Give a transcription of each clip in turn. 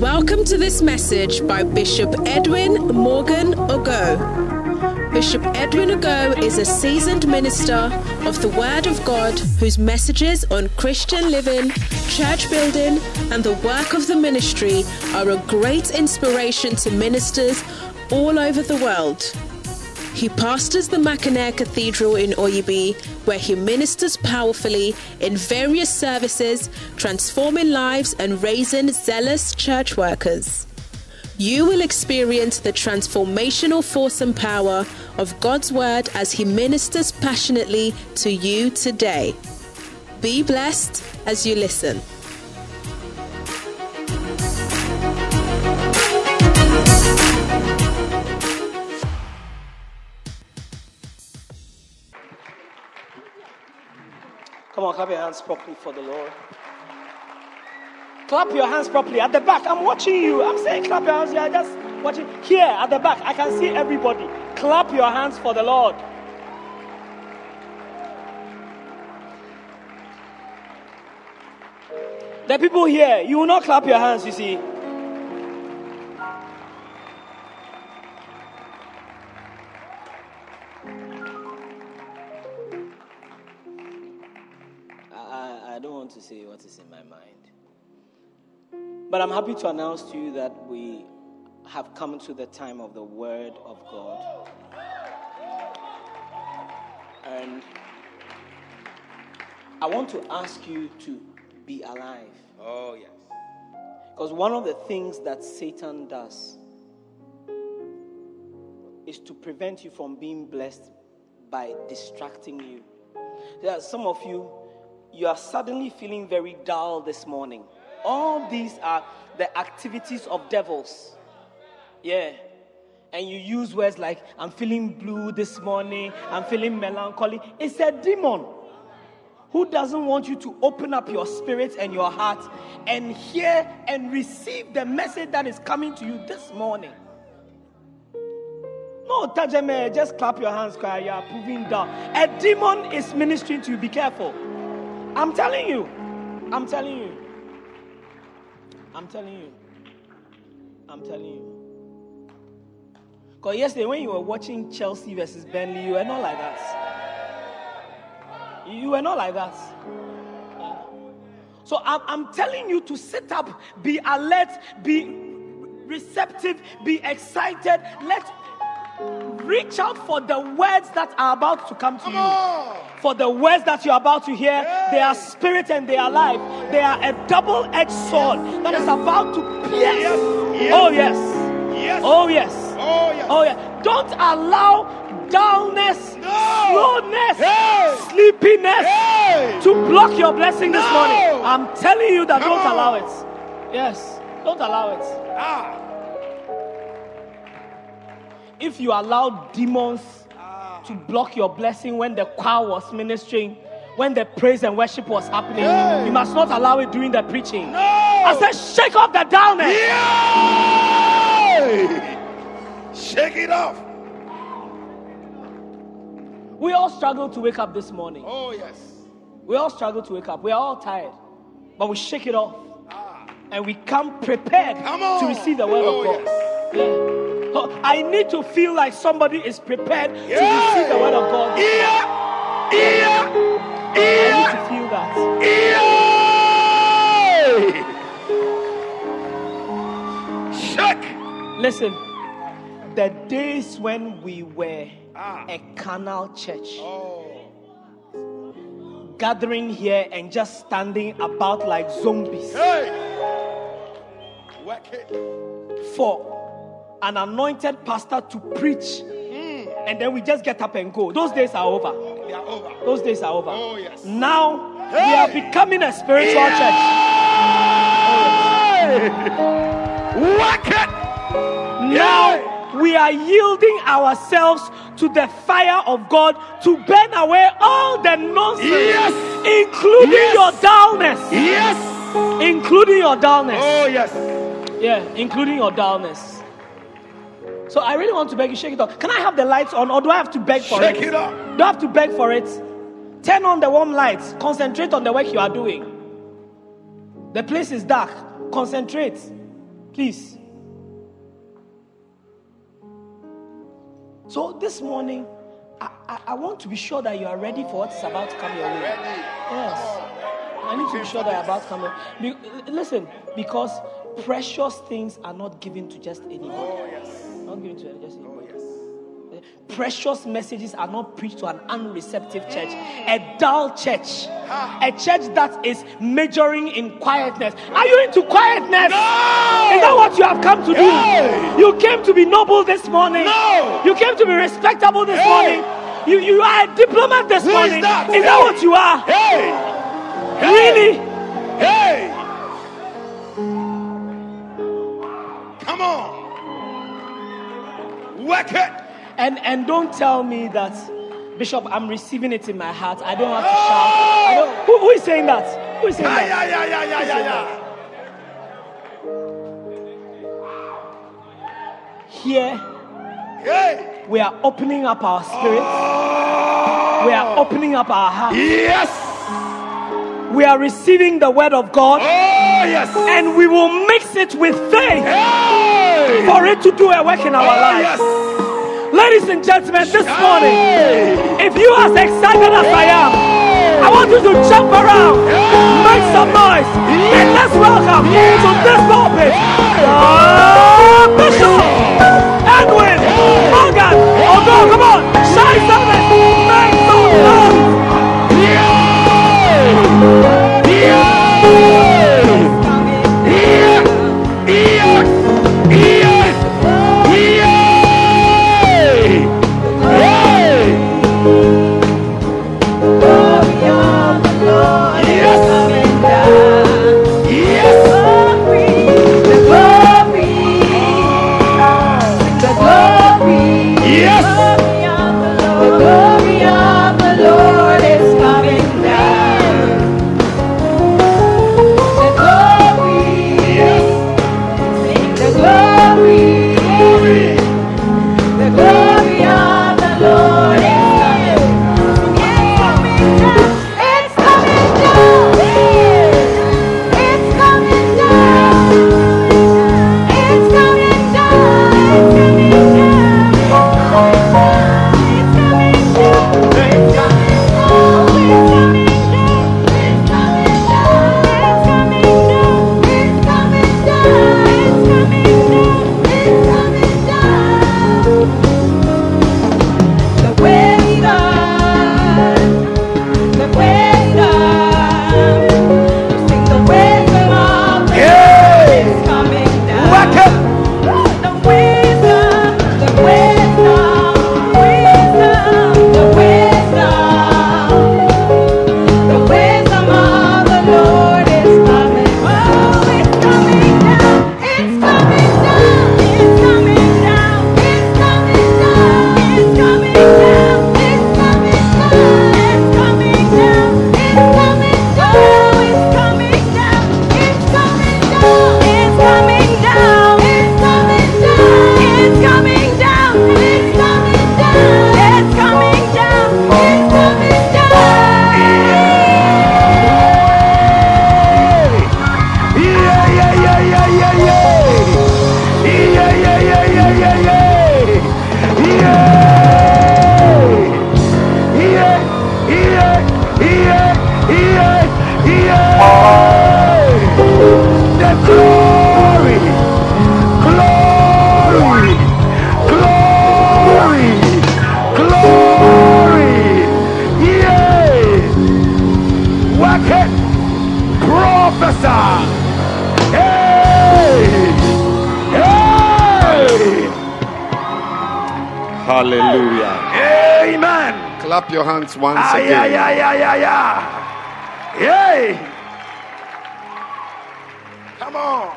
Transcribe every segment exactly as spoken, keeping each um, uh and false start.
Welcome to this message by Bishop Edwin Morgan Ogo. Bishop Edwin Ogo is a seasoned minister of the Word of God whose messages on Christian living, church building, and the work of the ministry are a great inspiration to ministers all over the world. He pastors the Mackinac Cathedral in Oyibi, where he ministers powerfully in various services, transforming lives and raising zealous church workers. You will experience the transformational force and power of God's Word as he ministers passionately to you today. Be blessed as you listen. Come on, clap your hands properly for the Lord. Clap your hands properly at the back. I'm watching you. I'm saying clap your hands. You are just watching. Here at the back, I can see everybody. Clap your hands for the Lord. The people here, you will not clap your hands, you see. To say what is in my mind. But I'm happy to announce to you that we have come to the time of the Word of God. And I want to ask you to be alive. Oh, yes. Because one of the things that Satan does is to prevent you from being blessed by distracting you. There are some of you, you are suddenly feeling very dull this morning. All these are the activities of devils. Yeah. And you use words like, I'm feeling blue this morning, I'm feeling melancholy. It's a demon who doesn't want you to open up your spirit and your heart and hear and receive the message that is coming to you this morning. No, Tajame, just clap your hands, cry, you are proving down. A demon is ministering to you, be careful. I'm telling you. I'm telling you. I'm telling you. I'm telling you. Because yesterday when you were watching Chelsea versus Burnley, you were not like that. You were not like that. Yeah. So I'm, I'm telling you to sit up, be alert, be receptive, be excited. Let reach out for the words that are about to come to come you. On. For the words that you're about to hear, yes. They are spirit and they are life. They are a double-edged sword yes. that yes. is about to pierce. Yes. Yes. Oh, yes. Yes. Oh, yes. Oh, yes. Oh, yes. Don't allow dullness, no. slowness, hey. sleepiness hey. to block your blessing no. this morning. I'm telling you that Come don't on. allow it. Yes. Don't allow it. Ah. If you allow demons to block your blessing when the choir was ministering, when the praise and worship was happening, yeah. you must not allow it during the preaching. No. I said, shake off the dullness. Yeah. Shake it off. We all struggle to wake up this morning. Oh, yes. We all struggle to wake up. We are all tired. But we shake it off. Ah. And we come prepared come to receive the word oh, of God. Yes. Yeah. I need to feel like somebody is prepared yeah. to receive the word of God. Yeah. Yeah. Yeah. I need to feel that. Yeah. Check. Listen, the days when we were ah. a carnal church, oh. gathering here and just standing about like zombies. Hey. Work it. For an anointed pastor to preach mm. and then we just get up and go. Those days are over. They are over. Those days are over. Oh, yes. Now hey. we are becoming a spiritual yeah. church. Oh, yes. Work it. Now yeah. we are yielding ourselves to the fire of God to burn away all the nonsense, yes. including yes. your dullness. Yes. Including your dullness. Oh, yes. Yeah, including your dullness. So I really want to beg you, shake it off. Can I have the lights on, or do I have to beg for shake it? Shake it up. Do I have to beg for it? Turn on the warm lights. Concentrate on the work you are doing. The place is dark. Concentrate. Please. So this morning, I, I, I want to be sure that you are ready for what's about to come your way. Yes. I need to be sure that you're about to come. Be, listen, because precious things are not given to just anybody. Oh, yes. Not given to just anybody. Oh, yes. Precious messages are not preached to an unreceptive church, a dull church, a church that is majoring in quietness. Are you into quietness? No! Is that what you have come to do? Hey! You came to be noble this morning. No! You came to be respectable this Hey! morning. You, you are a diplomat this Who is morning. that? Is that what you are? Hey! Really? Hey! Come on. Work it. And and don't tell me that, Bishop, I'm receiving it in my heart. I don't have to shout. I don't. Who, who is saying that? Who is saying Yeah, that? yeah, yeah, yeah, yeah, yeah, yeah. Here, Hey! we are opening up our spirits. Oh! We are opening up our hearts. Yes! We are receiving the word of God. Oh, yes! And we will mix it with faith Hey! for it to do a work in our Oh, lives. yes! Ladies and gentlemen, this morning, Hey! if you are as excited as I am, I want you to jump around, make some noise, and let's welcome to this pulpit, uh, Bishop Edwin Morgan. Oh God, come on, shine something, make some noise. Hallelujah. Amen. Clap your hands once Ah, again. yeah, yeah, yeah, yeah, yeah. Yay. Come on.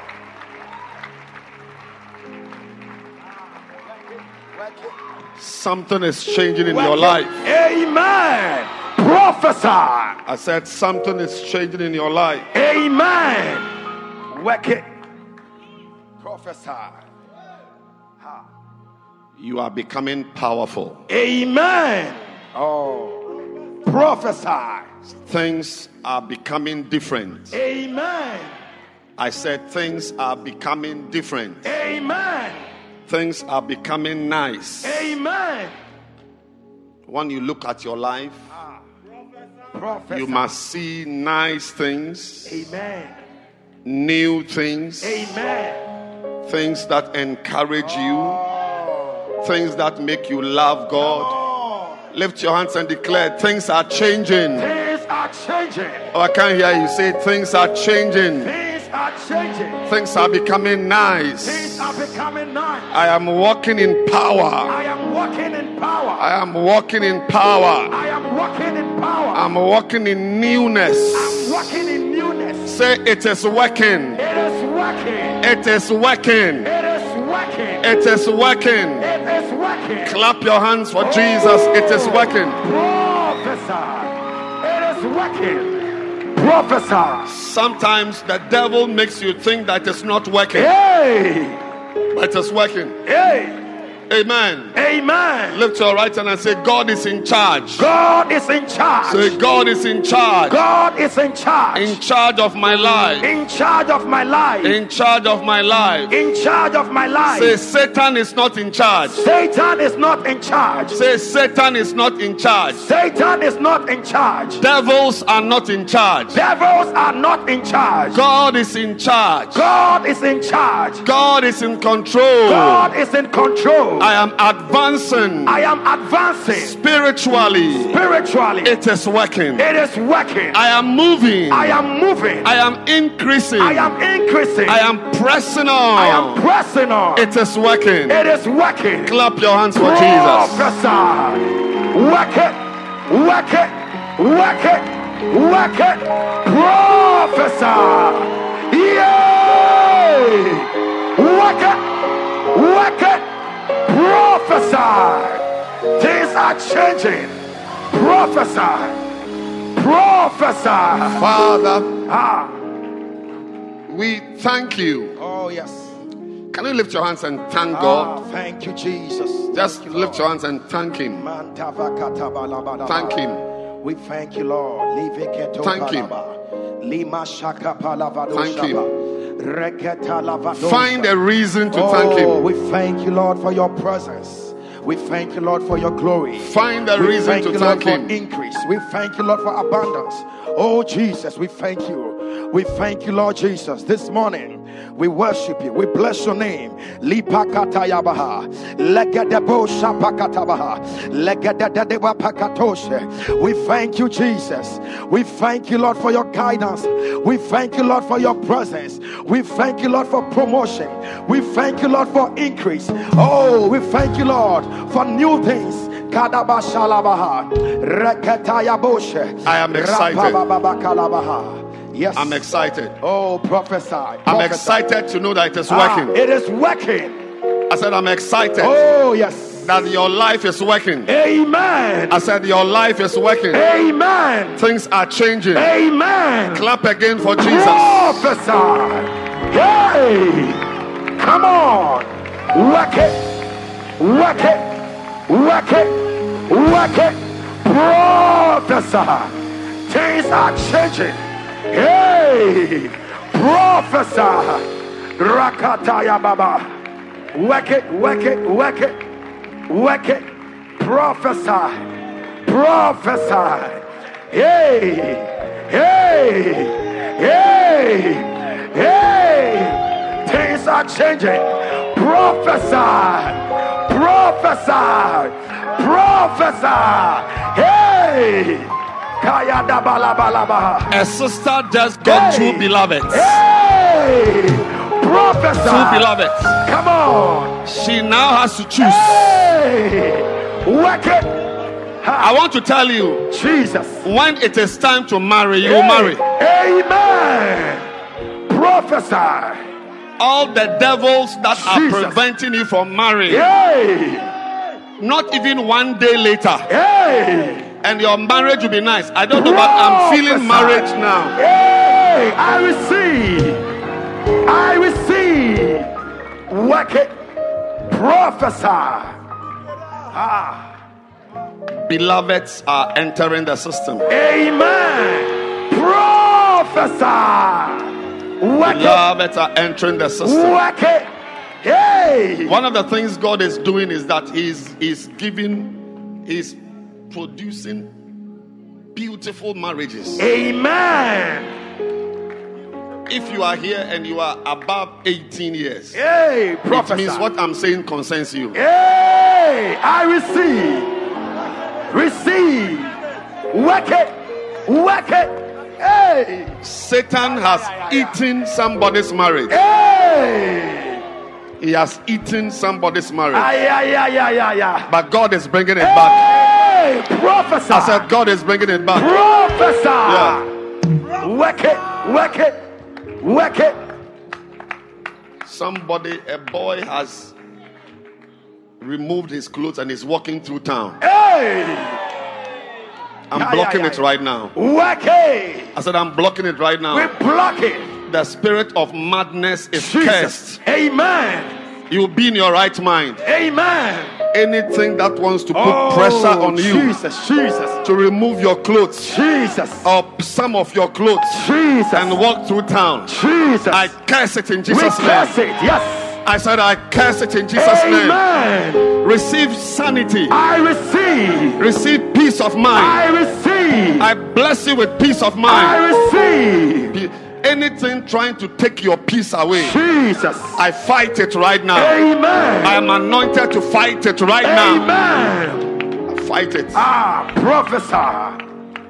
Something is changing in your life. Amen. Prophesy. I said something is changing in your life. Amen. Work it. Prophesy. You are becoming powerful. Amen. Oh. Prophesy. Things are becoming different. Amen. I said things are becoming different. Amen. Things are becoming nice. Amen. When you look at your life, Professor. you must see nice things. Amen. New things. Amen. Things that encourage you. Things that make you love God. Lift your hands and declare, things are changing. Things are changing. Oh, I can't hear you say, things are changing. Things are changing. Things are becoming nice. Things are becoming nice. I am walking in power. I am walking in power. I am walking in power. I am walking in power. I'm walking in newness. I'm walking in newness. Say, it is working. It is working. It is working. It is working. It is working. It is working. Clap your hands for Jesus. It is working. Prophesy. It is working. Prophesy. Sometimes the devil makes you think that it's not working. Hey. But it is working. Hey. Amen. Amen. Lift your right hand and say, God is in charge. God is in charge. Say, God is in charge. God is in charge. In charge of my life. In charge of my life. In charge of my life. In charge of my life. Say, Satan is not in charge. Satan is not in charge. Say, Satan is not in charge. Satan is not in charge. Devils are not in charge. Devils are not in charge. God is in charge. God is in charge. God is in control. God is in control. I am advancing. I am advancing. Spiritually. Spiritually. It is working. It is working. I am moving. I am moving. I am increasing. I am increasing. I am pressing on. I am pressing on. It is working. It is working. Clap your hands for Jesus. Prophesy. Work it. Work it. Work it. Work it. Prophesy. Yay. Work it. Work it. Prophesy. Things are changing. Prophesy. Prophesy. Father, Ah. we thank you. Oh, yes. Can you lift your hands and thank Ah, God? thank you, Jesus. Just Thank you, lift your hands and thank Him. Thank Him. We thank you, Lord. Thank Him. Thank Him. Find a reason to thank Oh, Him. we thank you, Lord, for your presence. We thank you, Lord, for your glory. Find a We reason thank to you, thank Lord, Him. for increase. We thank you, Lord, for abundance. Oh, Jesus, we thank you. We thank you, Lord Jesus. This morning, we worship you. We bless your name. Lipakatayabaha. Legedebo shapakatabaha. Legededeba pakatoshe. We thank you, Jesus. We thank you, Lord, for your guidance. We thank you, Lord, for your presence. We thank you, Lord, for promotion. We thank you, Lord, for increase. Oh, we thank you, Lord, for new things. I am excited. Yes. I'm excited. Oh, prophesy. I'm prophesy. excited to know that it is Ah, working. it is working. I said, I'm excited Oh, yes. that your life is working. Amen. I said, your life is working. Amen. Things are changing. Amen. Clap again for Jesus. Prophesy. Hey. Come on. Work it. Work it. Work it. Work it. Prophesy. Things are changing. Hey. Prophesy. Rakataya Baba. Work it. Work it. Work it. Work it. Prophesy. Prophesy. Hey. Hey. Hey. Hey. Things are changing. Prophesy. Prophesy. Prophesy. Hey. Kayada balabalaba. A sister just got Hey. two beloveds. Hey. Prophesy. Two beloveds. Come on. She now has to choose. Hey. Work it. I want to tell you, Jesus. when it is time to marry, you Hey. marry. Amen. Prophesy. All the devils that are Jesus. preventing you from marrying, Hey. not even one day later, Hey. and your marriage will be nice. I don't know, but I'm feeling marriage now. Hey, I receive. I receive. Work it. Prophesy. Ah. Beloveds are entering the system. Amen. Prophesy. Work Beloveds are entering the system. Work it. Hey. One of the things God is doing is that He's He's giving, He's producing beautiful marriages. Amen. If you are here and you are above eighteen years, hey, it means what I'm saying concerns you. Hey, I receive. Receive. Work it. Work it. Hey. Satan has yeah, yeah, eaten yeah. somebody's marriage. Hey. He has eaten somebody's marriage. Ah, yeah, yeah, yeah, yeah, yeah. But God is bringing it hey, back. Hey, prophesy. I said God is bringing it back. Prophesy. Yeah. Work it. Work it. Work it. Somebody, a boy has removed his clothes and is walking through town. Hey! I'm yeah, blocking yeah, yeah, it right now. Work it. I said I'm blocking it right now. We block it. The spirit of madness is Jesus. cursed. Amen. You'll be in your right mind. Amen. Anything that wants to put oh, pressure on you, Jesus, Jesus, to remove your clothes, Jesus, or some of your clothes, Jesus, and walk through town, Jesus, I curse it in Jesus' we name. Curse it, yes. I said I curse it in Jesus' Amen. name. Receive sanity. I receive. Receive peace of mind. I receive. I bless you with peace of mind. I receive. Anything trying to take your peace away, Jesus, I fight it right now. Amen. I am anointed to fight it right Amen. now. I fight it. Ah, prophesy.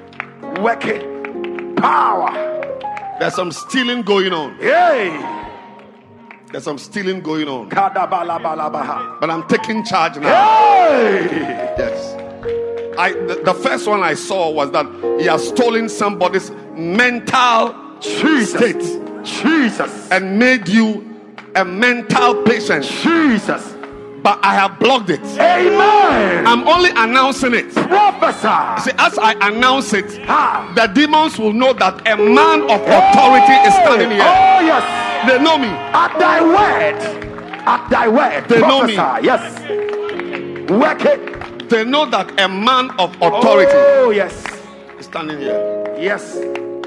Wicked power. There's some stealing going on. Hey. There's some stealing going on. Kadabalabalaba. But I'm taking charge now. Hey. Yes. I the, the first one I saw was that he has stolen somebody's mental Jesus. state. Jesus. And made you a mental patient. Jesus. But I have blocked it. Amen. I'm only announcing it. Prophesy. See, as I announce it, ha. the demons will know that a man of authority hey. is standing here. Oh yes. They know me. At thy word. At thy word. They prophesy. know me. Yes. Work it. They know that a man of authority oh, yes. is standing here. Yes.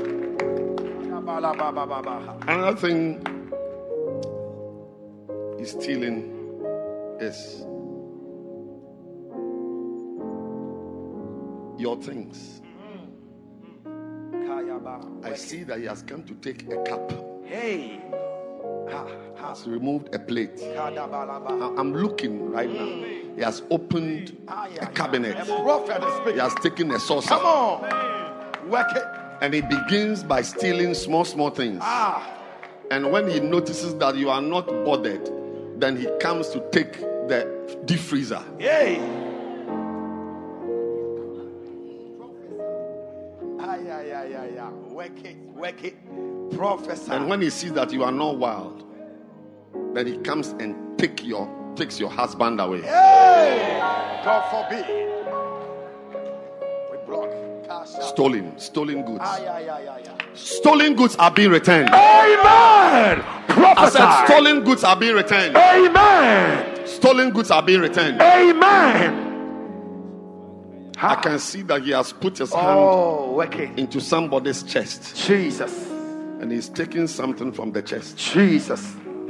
Another thing is stealing is your things. I see that he has come to take a cup. Hey. He has removed a plate. I'm looking right now. He has opened a cabinet. He has taken a saucer. Come on. Work it. And he begins by stealing small, small things. Ah. And when he notices that you are not bothered, then he comes to take the deep freezer. Yay. Ay, ay, ay, ay, ay. Work it, work it. Professor. And when he sees that you are not wild, then he comes and take your takes your husband away. Hey. God forbid. We block. Stolen, stolen goods. Ay, ay, ay, ay, ay. Stolen goods are being returned. Amen. Prophesy. I said stolen goods are being returned. Amen. Stolen goods are being returned. Amen. I can see that he has put his hand oh, okay. into somebody's chest. Jesus. And he's taking something from the chest. Jesus.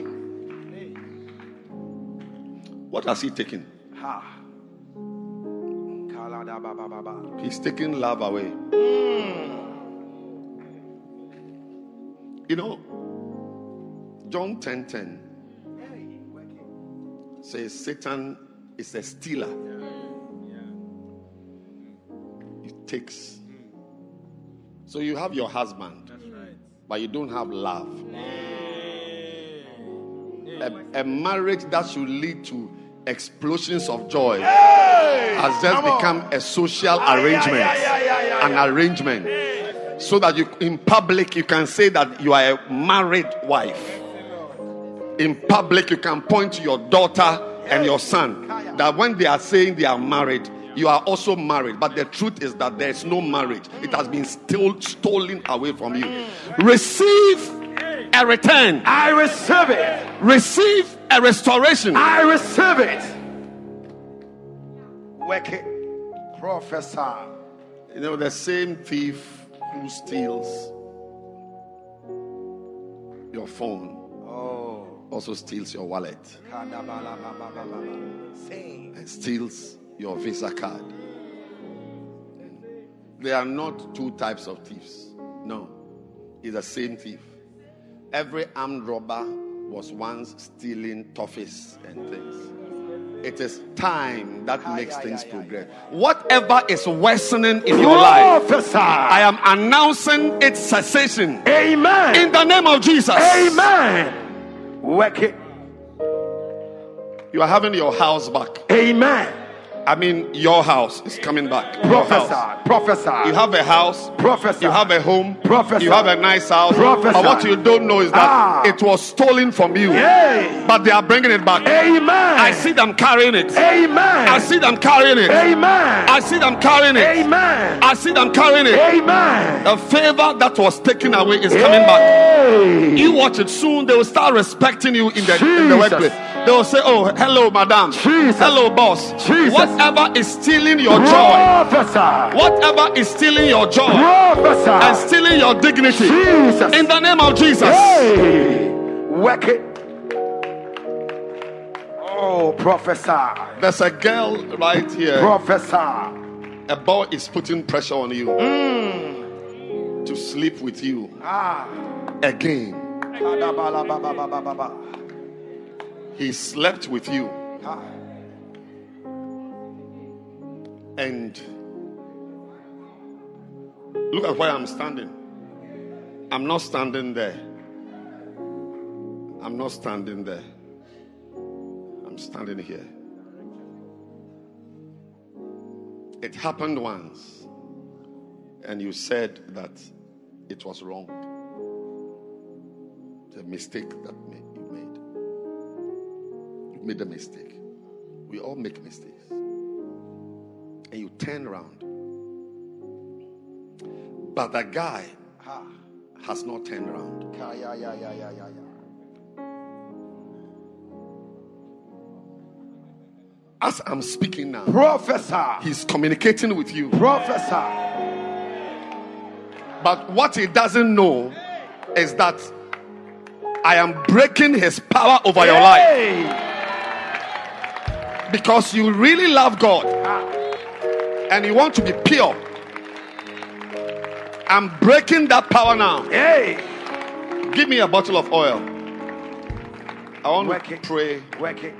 What has he taken? Ha. He's taking love away. Mm. You know, John ten ten says Satan is a stealer. He takes. So you have your husband, but you don't have love. A, a marriage that should lead to explosions of joy has just become a social arrangement, an arrangement, so that you, in public, you can say that you are a married wife. In public, you can point to your daughter and your son that when they are saying they are married, you are also married. But the truth is that there is no marriage. It has been still stolen away from you. Receive a return. I receive it. Receive a restoration. I receive it. Work it. Professor. You know, the same thief who steals, your phone Oh. also steals your wallet and steals your Visa card. There are not two types of thieves. No, it's the same thief. Every armed robber was once stealing toffees and things. It is time that makes things progress. Whatever is worsening in your life, I am announcing its cessation. Amen. In the name of Jesus. Amen. Work it. You are having your house back. Amen. I mean, your house is coming back. Your Professor, house. professor. You have a house. Professor. You have a home. Professor. You have a nice house. Professor. But what you don't know is that Ah. it was stolen from you. Yay. But they are bringing it back. Amen. I see them carrying it. Amen. I see them carrying it. Amen. I see them carrying it. Amen. I see them carrying it. Amen. The favor that was taken away is coming back. Hey. You watch it soon. They will start respecting you in the, in the Jesus. workplace. They will say, "Oh, hello, madam. Jesus. Hello, boss." Jesus. Whatever is stealing your joy, Professor. whatever is stealing your joy Professor. and stealing your dignity, Jesus. in the name of Jesus. Hey. Work it. Oh, professor. There's a girl right here. Professor. A boy is putting pressure on you to sleep with you Ah. again. Kadabalababababa. He slept with you, Ah. and look at where I'm standing. I'm not standing there. I'm not standing there. I'm standing here. It happened once, and you said that it was wrong. It's a mistake that you made. You made a mistake. We all make mistakes. And you turn around. But the guy Ah. has not turned around. Ka- ya, ya, ya, ya, ya, ya. As I'm speaking now, Professor. he's communicating with you. Professor. But what he doesn't know is that I am breaking his power over your life. Hey. Because you really love God and you want to be pure. I'm breaking that power now. Hey. Give me a bottle of oil. I want Work to it. pray Work it.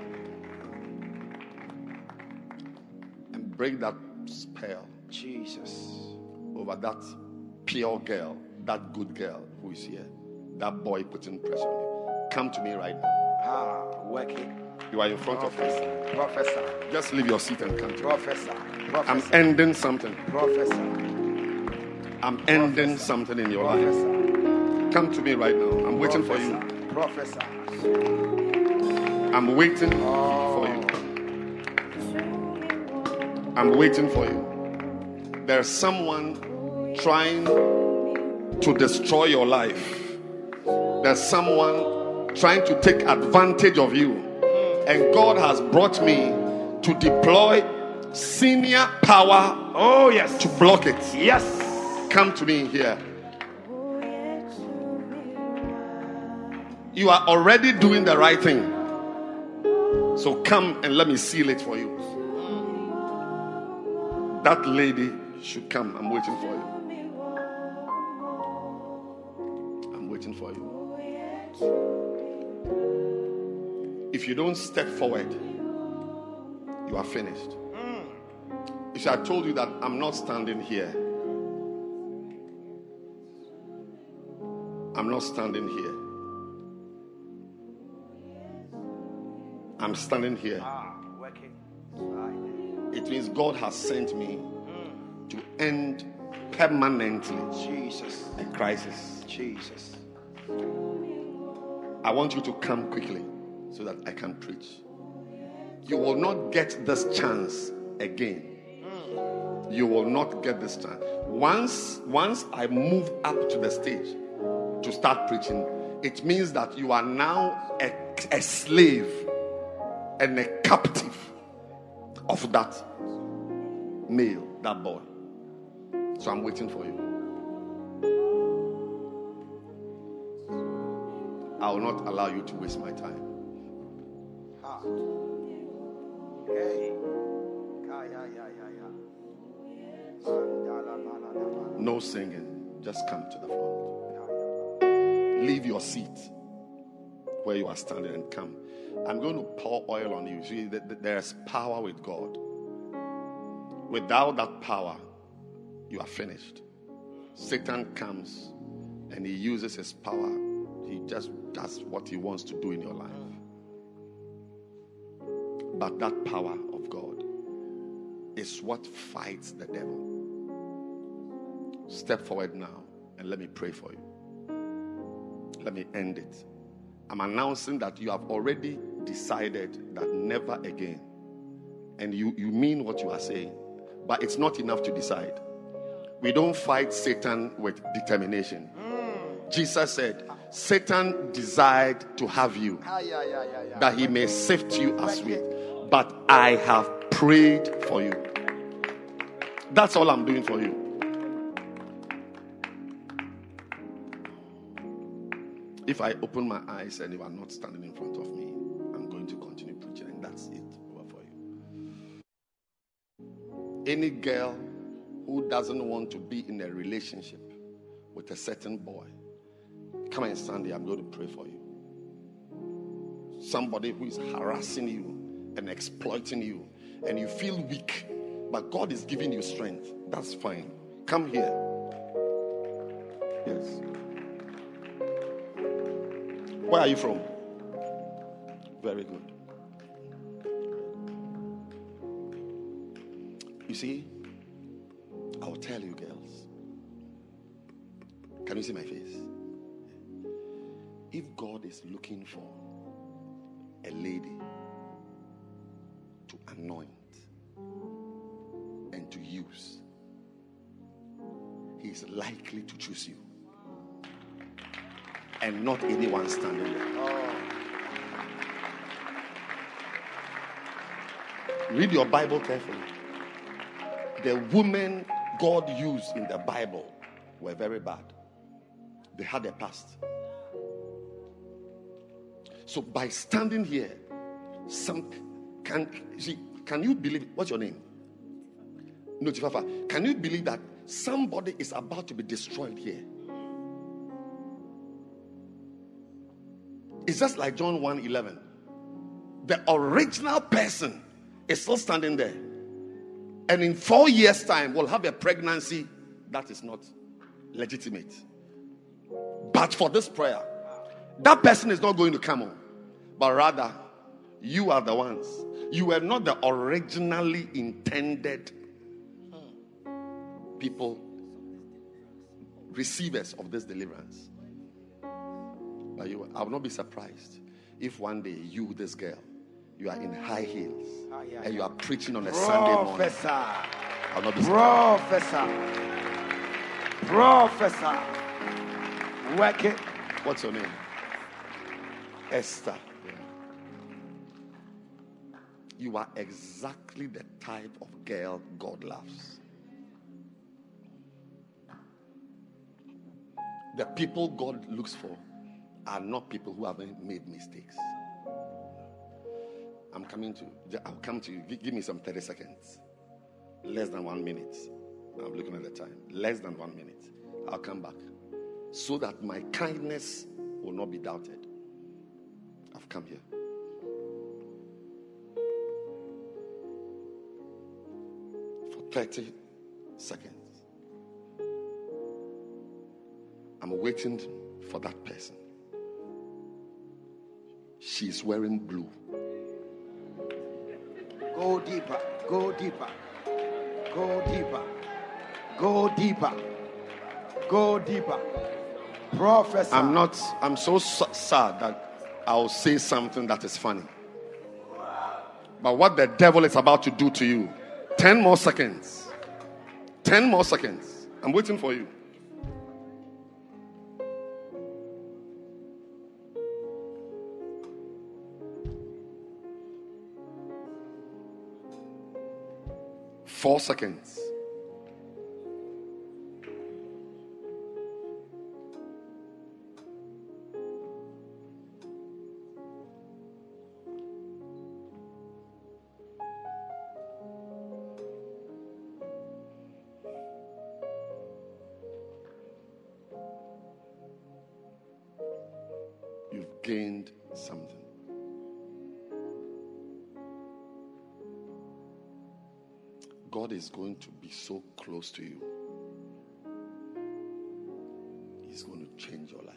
and break that spell Jesus. over that pure girl, that good girl who is here, that boy putting pressure on you. Come to me right now. Ah. Work it. You are in front of us. Professor. Professor. Just leave your seat and come to me. Professor. I'm Professor. ending something. Professor. I'm ending something in your life. Professor. Come to me right now. I'm waiting for you. Professor. I'm waiting for you. I'm waiting for you. There's someone trying to destroy your life. There's someone trying to take advantage of you. And God has brought me to deploy senior power Oh, yes. to block it. Yes. Come to me here. You are already doing the right thing. So come and let me seal it for you. That lady should come. I'm waiting for you. I'm waiting for you. If you don't step forward, you are finished. If I told you that I'm not standing here, I'm not standing here. I'm standing here. Ah. Work it. It means God has sent me to end permanently Jesus. a crisis. Jesus. I want you to come quickly so that I can preach. You will not get this chance again. You will not get this chance. Once, once I move up to the stage to start preaching, it means that you are now a, a slave and a captive of that male, that boy. So I'm waiting for you. I will not allow you to waste my time. Ah. Hey. No singing. Just come to the front. Leave your seat where you are standing and come. I'm going to pour oil on you. See, there's power with God. Without that power, you are finished. Satan comes and he uses his power. He just does what he wants to do in your life. But that power of God is what fights the devil. Step forward now and let me pray for you. Let me end it. I'm announcing that you have already decided that never again. And you, you mean what you are saying. But it's not enough to decide. We don't fight Satan with determination. Mm. Jesus said, Satan desired to have you, ah, yeah, yeah, yeah, yeah. that he may sift you as wheat. But I have prayed for you. That's all I'm doing for you. If I open my eyes and you are not standing in front of me, I'm going to continue preaching, and that's it over for you. Any girl who doesn't want to be in a relationship with a certain boy, come and stand here. I'm going to pray for you. Somebody who is harassing you and exploiting you, and you feel weak, but God is giving you strength. That's fine. Come here. Yes. Where are you from? Very good. You see, I'll tell you, girls. Can you see my face? If God is looking for a lady to anoint and to use, He is likely to choose you. And not anyone standing there. Oh. Read your Bible carefully. The women God used in the Bible were very bad. They had a past. So by standing here, some can see, can you believe? What's your name? No, Tifafa. Can you believe that somebody is about to be destroyed here? It's just like John one eleven. The original person is still standing there. And in four years' time, we'll have a pregnancy that is not legitimate. But for this prayer, that person is not going to come on. But rather, you are the ones. You were not the originally intended people, receivers of this deliverance. But you, I will not be surprised if one day you, this girl, you are in high heels ah, yeah, and you are preaching on a Professor. Sunday morning. I'll not be surprised. Professor. Professor. Work it. What's your name? Esther. Yeah. You are exactly the type of girl God loves. The people God looks for are not people who haven't made mistakes. I'm coming to, I'll come to you. Give me some thirty seconds. Less than one minute. I'm looking at the time. Less than one minute. I'll come back. So that my kindness will not be doubted. I've come here. For thirty seconds. I'm waiting for that person. She's wearing blue. Go deeper. Go deeper. Go deeper. Go deeper. Go deeper. Professor. I'm not, I'm so sad that I'll say something that is funny. But what the devil is about to do to you, ten more seconds. ten more seconds. I'm waiting for you. Four seconds. you've gained something. God is going to be so close to you. He's going to change your life.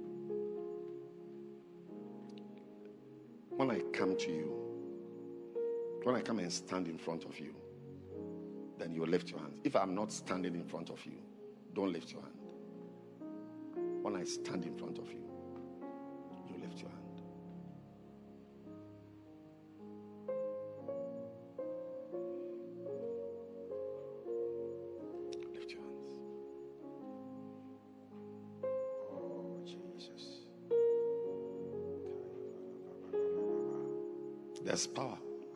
When I come to you, when I come and stand in front of you, then you lift your hands. If I'm not standing in front of you, don't lift your hand. When I stand in front of you, you lift your hand. Lift your hands. Oh, Jesus. There's power.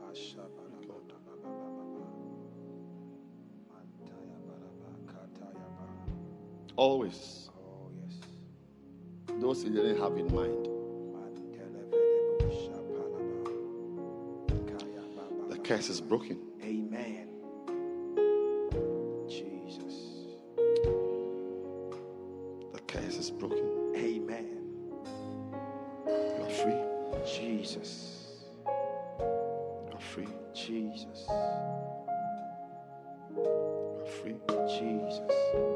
Always. Oh, yes. Those he didn't have in mind. The curse is broken. Amen. Jesus. The curse is broken. Amen. You are free. Jesus. You are free. Jesus. You are free. Jesus.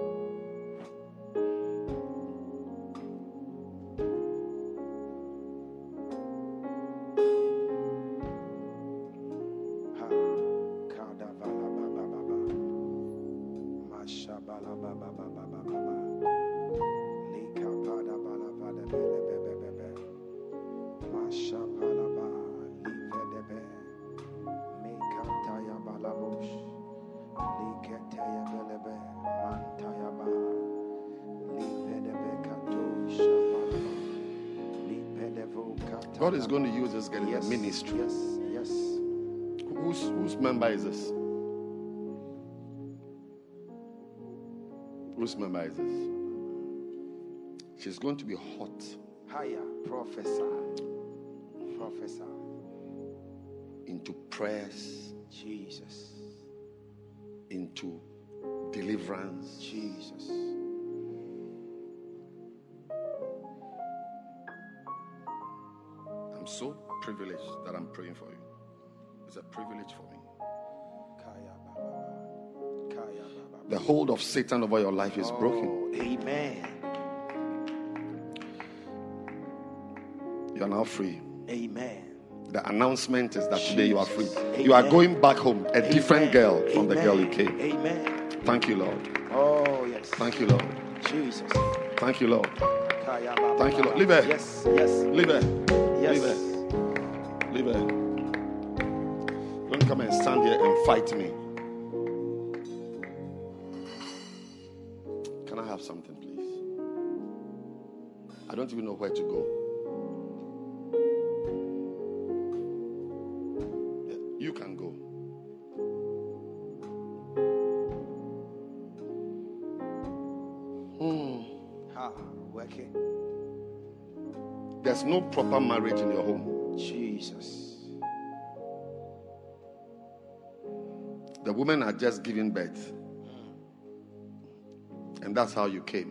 God is going to use this girl in Yes. the ministry. Yes. Yes. Whose, whose member is this? Whose member is this? She's going to be hot. Higher. Professor. Professor. Into prayers, Jesus. into deliverance. Jesus. I'm so privileged that I'm praying for you. It's a privilege for me. Kaya Baba. Kaya Baba. The hold of Satan over your life is broken. Oh, amen. You are now free. Amen. The announcement is that today you are free. You are going back home, a different girl from the girl you came. Amen. Thank you, Lord. Oh, yes. Thank you, Lord. Jesus. Thank you, Lord. Kaya Baba. Thank you, Lord. Leave her. Yes, yes. Leave her. Yes. Leave her. Leave her. Don't come and stand here and fight me. Can I have something, please? I don't even know where to go. Yeah, you can go. Hmm. Ha, working. There's no proper marriage in your home. Jesus. The women are just giving birth. And that's how you came.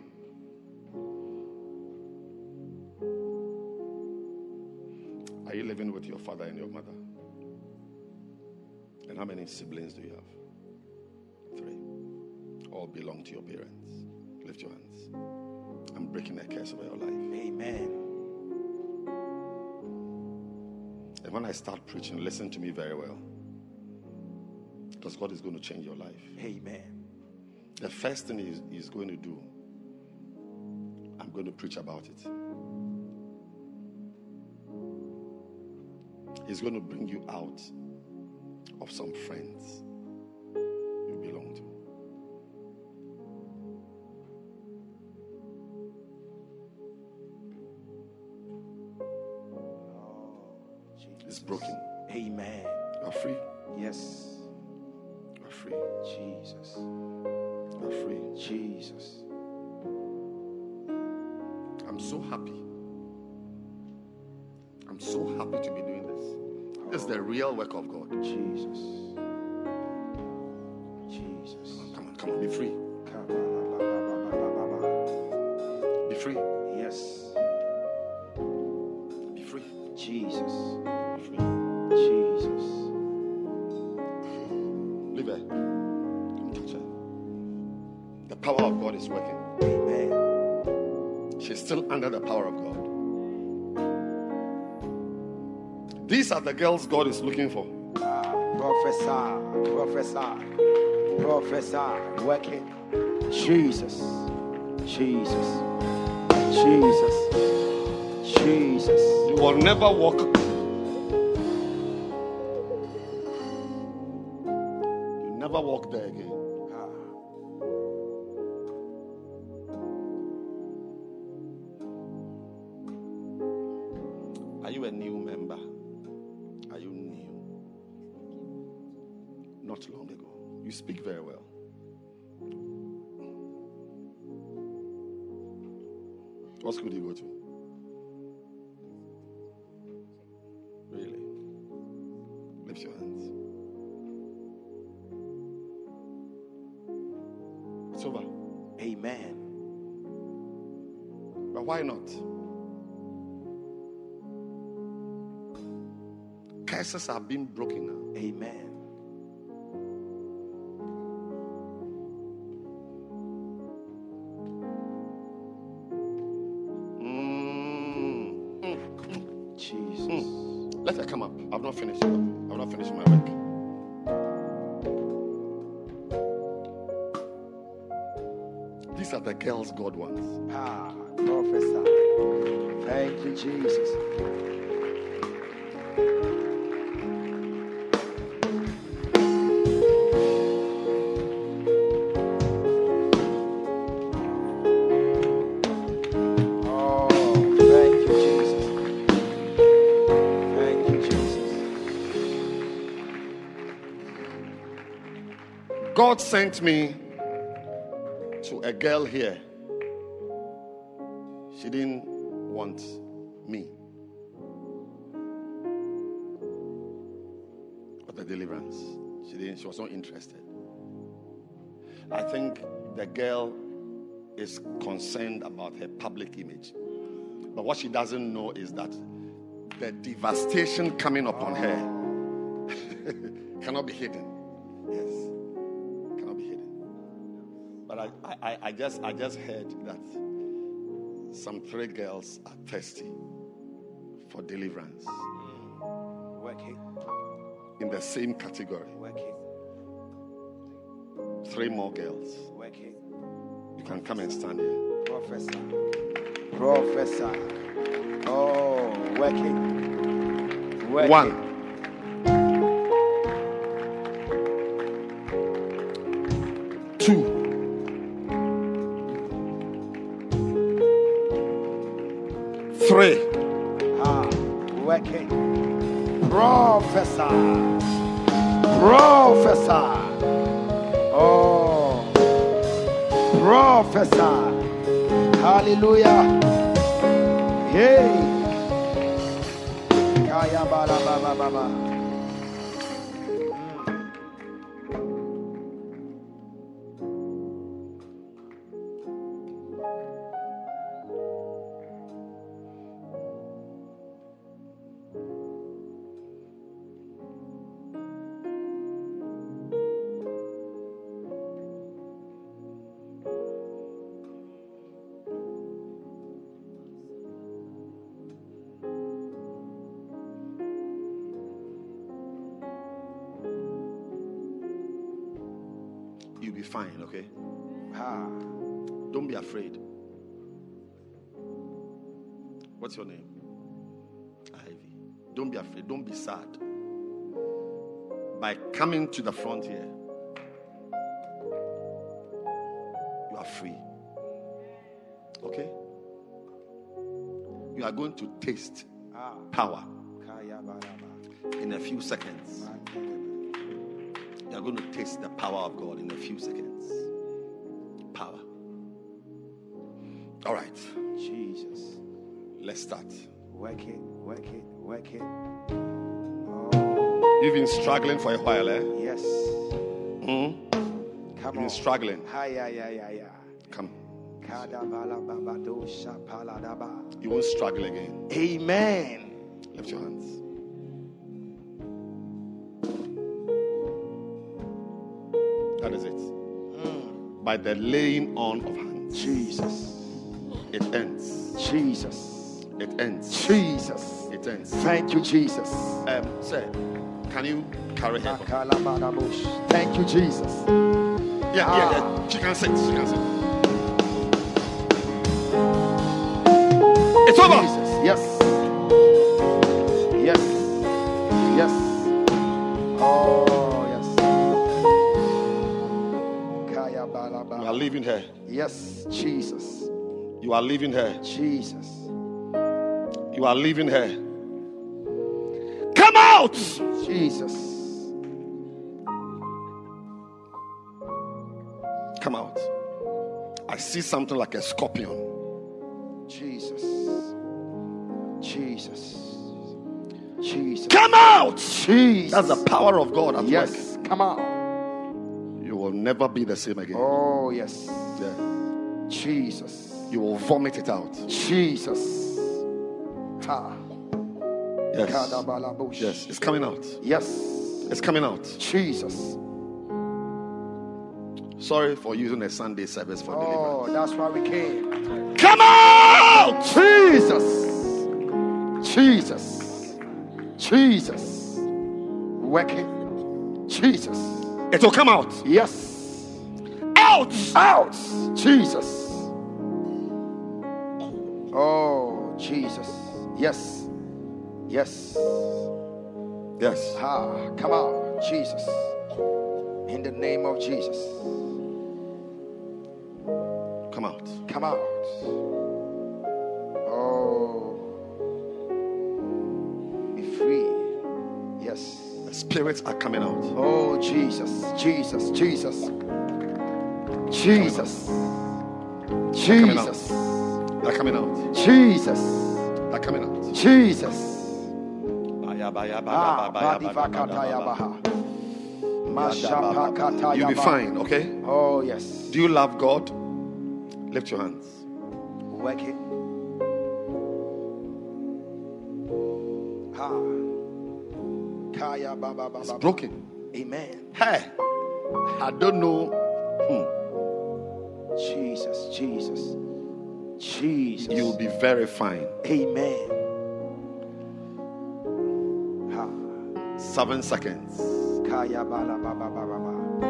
Are you living with your father and your mother? And how many siblings do you have? Three. All belong to your parents. Lift your hands. I'm breaking a curse over your life. Amen. And when I start preaching, listen to me very well. Because God is going to change your life. Amen. The first thing he's, he's going to do, I'm going to preach about it. He's going to bring you out of some friends you belong to. Oh, Jesus. It's broken. Amen. You're free. Yes. You're free. Jesus. You're free. Jesus. I'm so happy. I'm so happy to be doing this. This is the real work of God. Jesus. Jesus. Come on, come on, be free. Be free. Yes. Jesus. Free. Jesus. Leave her. Don't touch her. The power of God is working. Amen. She's still under the power of God. These are the girls God is looking for. Ah, professor, professor, professor, working. Jesus, Jesus, Jesus, Jesus. You will never walk. You never walk there again. Ah, Are you a new member? Are you new? Not long ago. You speak very well. What school do you go to? Really? Lift your hands. It's over. amen. But why not? Curses are being broken now. Amen. Mm. Mm. Jesus. Mm. Let her come up. I've not finished. I've not finished my work. These are the girls God wants. Ah, professor. Thank you, Jesus. Oh, thank you, Jesus. Thank you, Jesus. God sent me to a girl here. She didn't want me or the deliverance. She didn't. She was not interested. I think the girl is concerned about her public image, but what she doesn't know is that the devastation coming upon her cannot be hidden. Yes, cannot be hidden. But I, I, I just, I just heard that some three girls are thirsty for deliverance Working, in the same category. working, Three more girls. working. You can come and stand here. Professor. Professor. Oh, working. Working. One. Two. Three. Ah, working. Professor. Professor. Oh, professor. Hallelujah. Hey. Kaya bala baba baba. You'll be fine, okay? Ah, Don't be afraid. What's your name? Ivy. Don't be afraid. Don't be sad. By coming to the front here, you are free. Okay? You are going to taste ah. power Kaya bala baba. in a few seconds. You are going to taste the power of God in a few seconds. Power. All right. Jesus. Let's start. Working, working, working. Oh, You've been struggling for a while, eh? yes. Hmm? Come You've on. been struggling. Hi, yeah, yeah, yeah, yeah. Come. Kada bala baba dosha pala daba. You won't struggle again. Amen. Lift your hands. That is it. Mm. By the laying on of hands. Jesus. It ends. Jesus. It ends. Jesus. It ends. Thank you, Jesus. Um, sir, can you carry her? Thank you, Jesus. Yeah, Ah. yeah, yeah. She can sit. She can sit. It's over. Jesus. Yes. Yes. Yes. Oh, yes. Kaya balaba. You are leaving her. Yes, Jesus. You are leaving her. Jesus. You are leaving her. Come out! Jesus. Come out. I see something like a scorpion. Jesus. Jesus. Jesus. Come out! Jesus. That's the power of God at Yes. work. Come out. You will never be the same again. Oh, yes. Yeah. Jesus. You will vomit it out. Jesus. Ha. Yes. Kadabalabush. Yes. It's coming out. Yes. It's coming out. Jesus. Sorry for using a Sunday service for Oh, deliverance. that's why we came. Come out! Jesus. Jesus. Jesus. Working. Jesus. It will come out. Yes. Out! Out. Jesus. Oh, Jesus. Yes. Yes. Yes. Ah, come out, Jesus. In the name of Jesus. Come out. Come out. Oh. Be free. Yes. The spirits are coming out. Oh, Jesus. Jesus. Jesus. Jesus. Jesus. They're coming out. Jesus. They're coming out. Jesus. Ah, You'll be fine, okay? Oh, yes. Do you love God? Lift your hands. Work it. Ha. Kaya baba baba. It's broken. Amen. Hey, I don't know. Hmm. Jesus, Jesus, Jesus. You'll be very fine. Amen. Ha. Seven seconds. Kaya bala baba baba baba.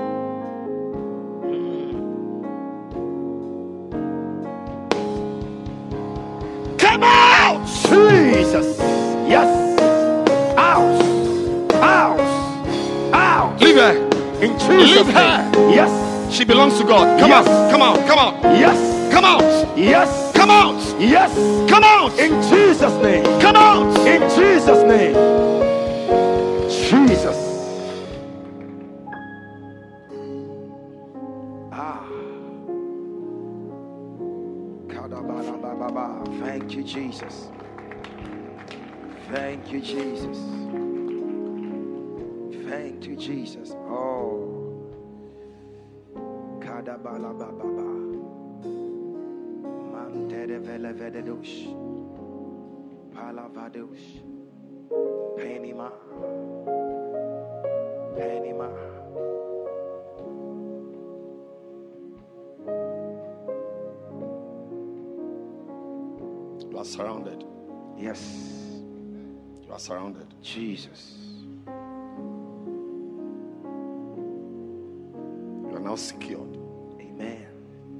Come out! Jesus. Yes. Out. Out. Out. Leave her. In Jesus' Leave her. name. Yes. She belongs to God. Come Yes. out. Come out. Come out. Yes. Come out. Yes. Come out. Yes. Come out. In Jesus' name. Come out. In Jesus' name. Jesus. Ah. Kadabala-ba-ba-ba. Thank you, Jesus. Thank you, Jesus. Thank you, Jesus. Oh. Kadabala-ba-ba-ba. Mantede-vele-vede-dush. Palavadush. Penima. Penima. You are surrounded. Yes. You are surrounded. Jesus. You are now secured. Amen.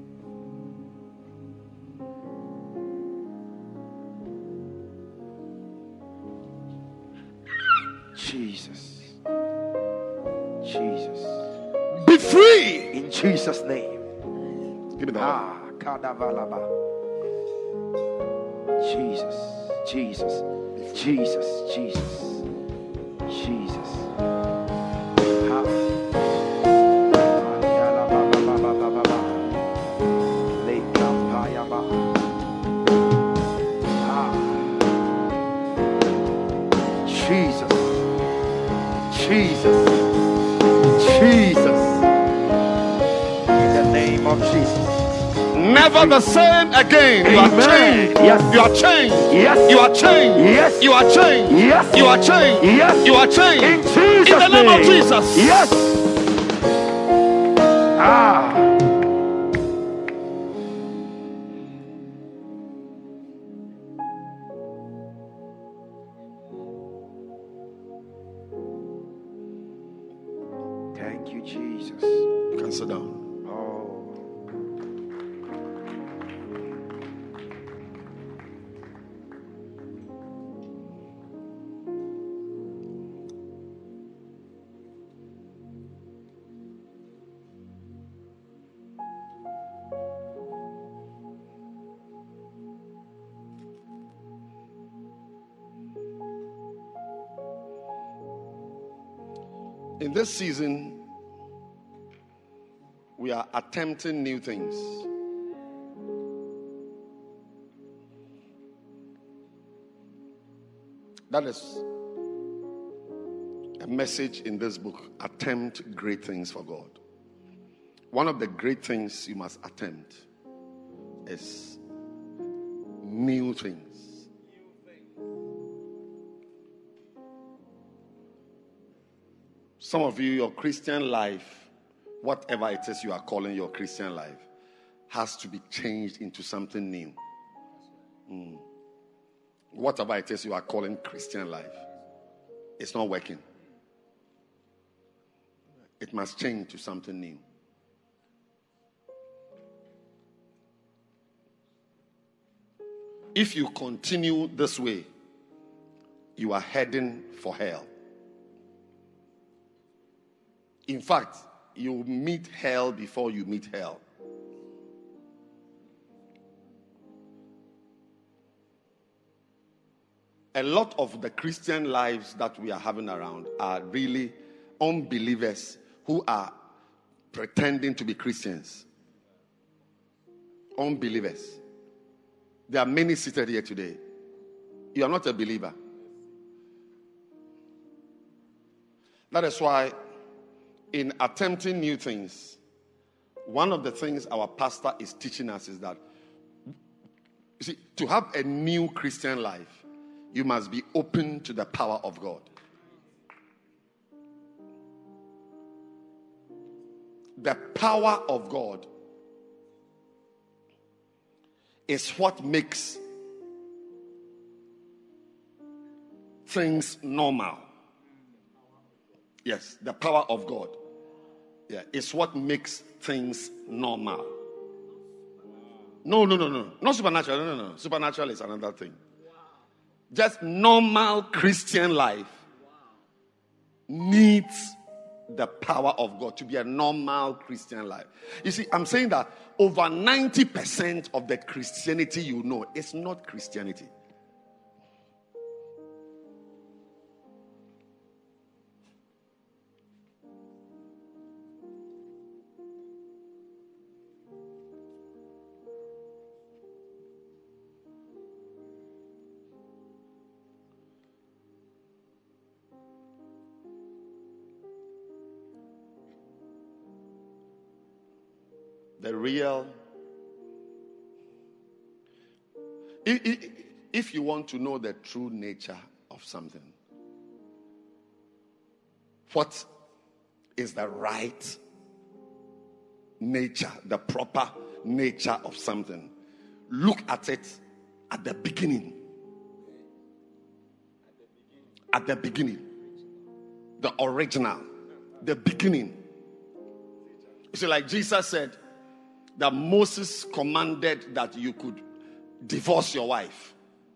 Jesus. Jesus. Be free. In Jesus' name. Give me that. Ah, Kadavalaba. Jesus. Jesus. Jesus. Jesus. Jesus. Ha. Mandalabababababa. Lekampayaba. Ah. Jesus. Jesus. Jesus. In the name of Jesus. Never the same again. You are changed. Yes. You are changed. Yes. You are changed. Yes. You are changed. Yes. You are changed. Yes. You are changed. In Jesus' In the name name. of Jesus. Yes. Ah. Thank you, Jesus. You can sit down. In this season, we are attempting new things. That is a message in this book. Attempt great things for God. One of the great things you must attempt is new things. Some of you, your Christian life, whatever it is you are calling your Christian life, has to be changed into something new. Mm. Whatever it is you are calling Christian life, it's not working. It must change to something new. If you continue this way, you are heading for hell. In fact, you meet hell before you meet hell. A lot of the Christian lives that we are having around are really unbelievers who are pretending to be Christians. Unbelievers. There are many seated here today. You are not a believer. That is why in attempting new things, one of the things our pastor is teaching us is that, you see, to have a new Christian life, you must be open to the power of God. The power of God is what makes things normal. Yes, the power of God. Yeah, it's what makes things normal. No, no, no, no. Not supernatural. No, no, no. Supernatural is another thing. Just normal Christian life needs the power of God to be a normal Christian life. You see, I'm saying that over ninety percent of the Christianity you know is not Christianity. The real, if, if you want to know the true nature of something, what is the right nature, the proper nature of something, look at it at the beginning. At the beginning. The original. The beginning. You see, like Jesus said, that Moses commanded that you could divorce your wife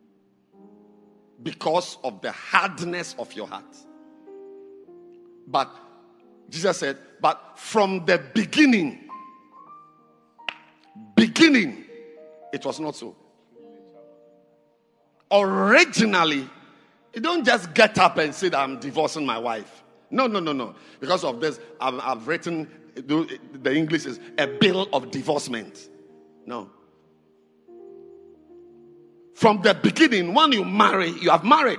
because of the hardness of your heart. But Jesus said, but from the beginning, beginning, it was not so. Originally, you don't just get up and say that I'm divorcing my wife. No, no, no, no. Because of this, I've, I've written, the English is a bill of divorcement. No. From the beginning, when you marry, you have married.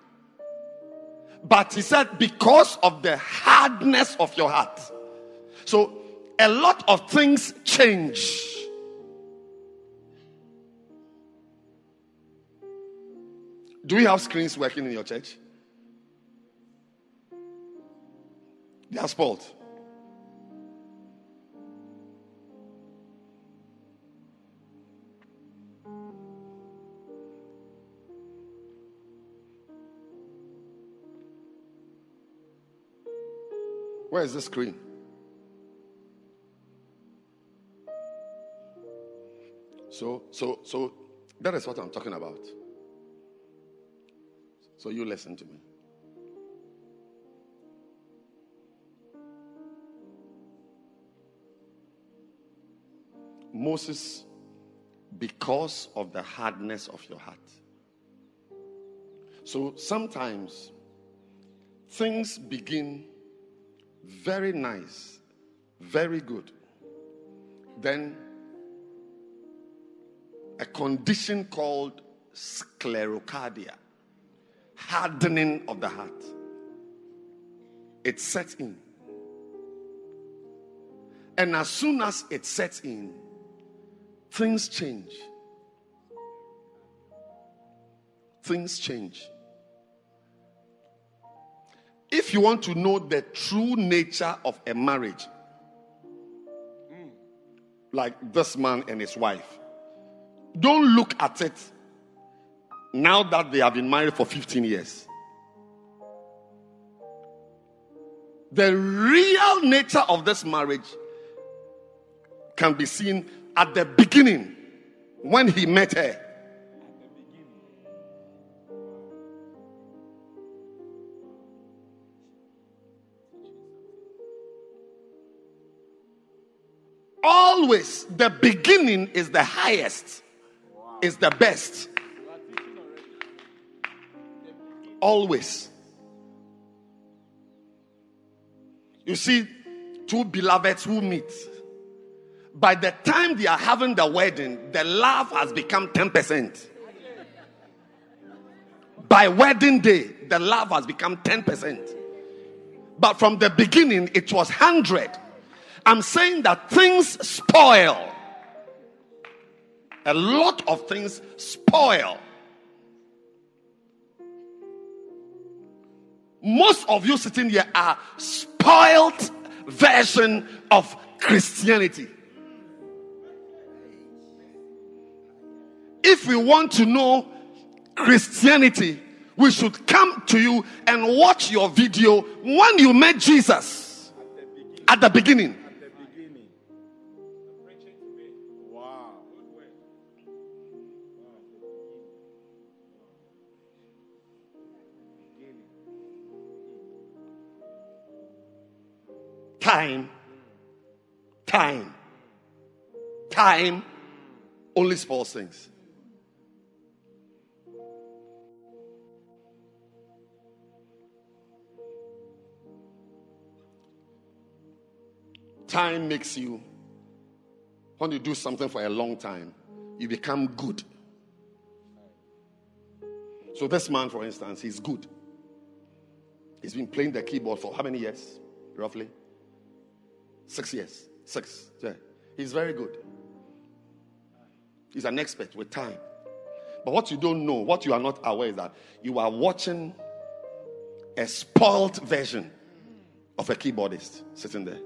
But he said, because of the hardness of your heart. So, a lot of things change Do we have screens working in your church? They are spoiled. Where is the screen? So, so, so that is what I'm talking about. So you listen to me. Moses, because of the hardness of your heart. So sometimes things begin very nice, very good. Then a condition called sclerocardia, hardening of the heart, it sets in. And as soon as it sets in, things change. Things change. If you want to know the true nature of a marriage, like this man and his wife, don't look at it now that they have been married for fifteen years. The real nature of this marriage can be seen at the beginning when he met her. Always, the beginning is the highest, wow. Is the best. Always. You see, two beloveds who meet, by the time they are having the wedding, the love has become ten percent. By wedding day, the love has become ten percent. But from the beginning, it was one hundred. I'm saying that things spoil. A lot of things spoil. Most of you sitting here are spoiled version of Christianity. If we want to know Christianity, we should come to you and watch your video when you met Jesus at the beginning. Time, time, time only spoils things. Time makes you, when you do something for a long time, you become good. So this man, for instance, he's good. He's been playing the keyboard for how many years, roughly? Six years. Six. Yeah. He's very good. He's an expert with time. But what you don't know, what you are not aware is that you are watching a spoiled version of a keyboardist sitting there.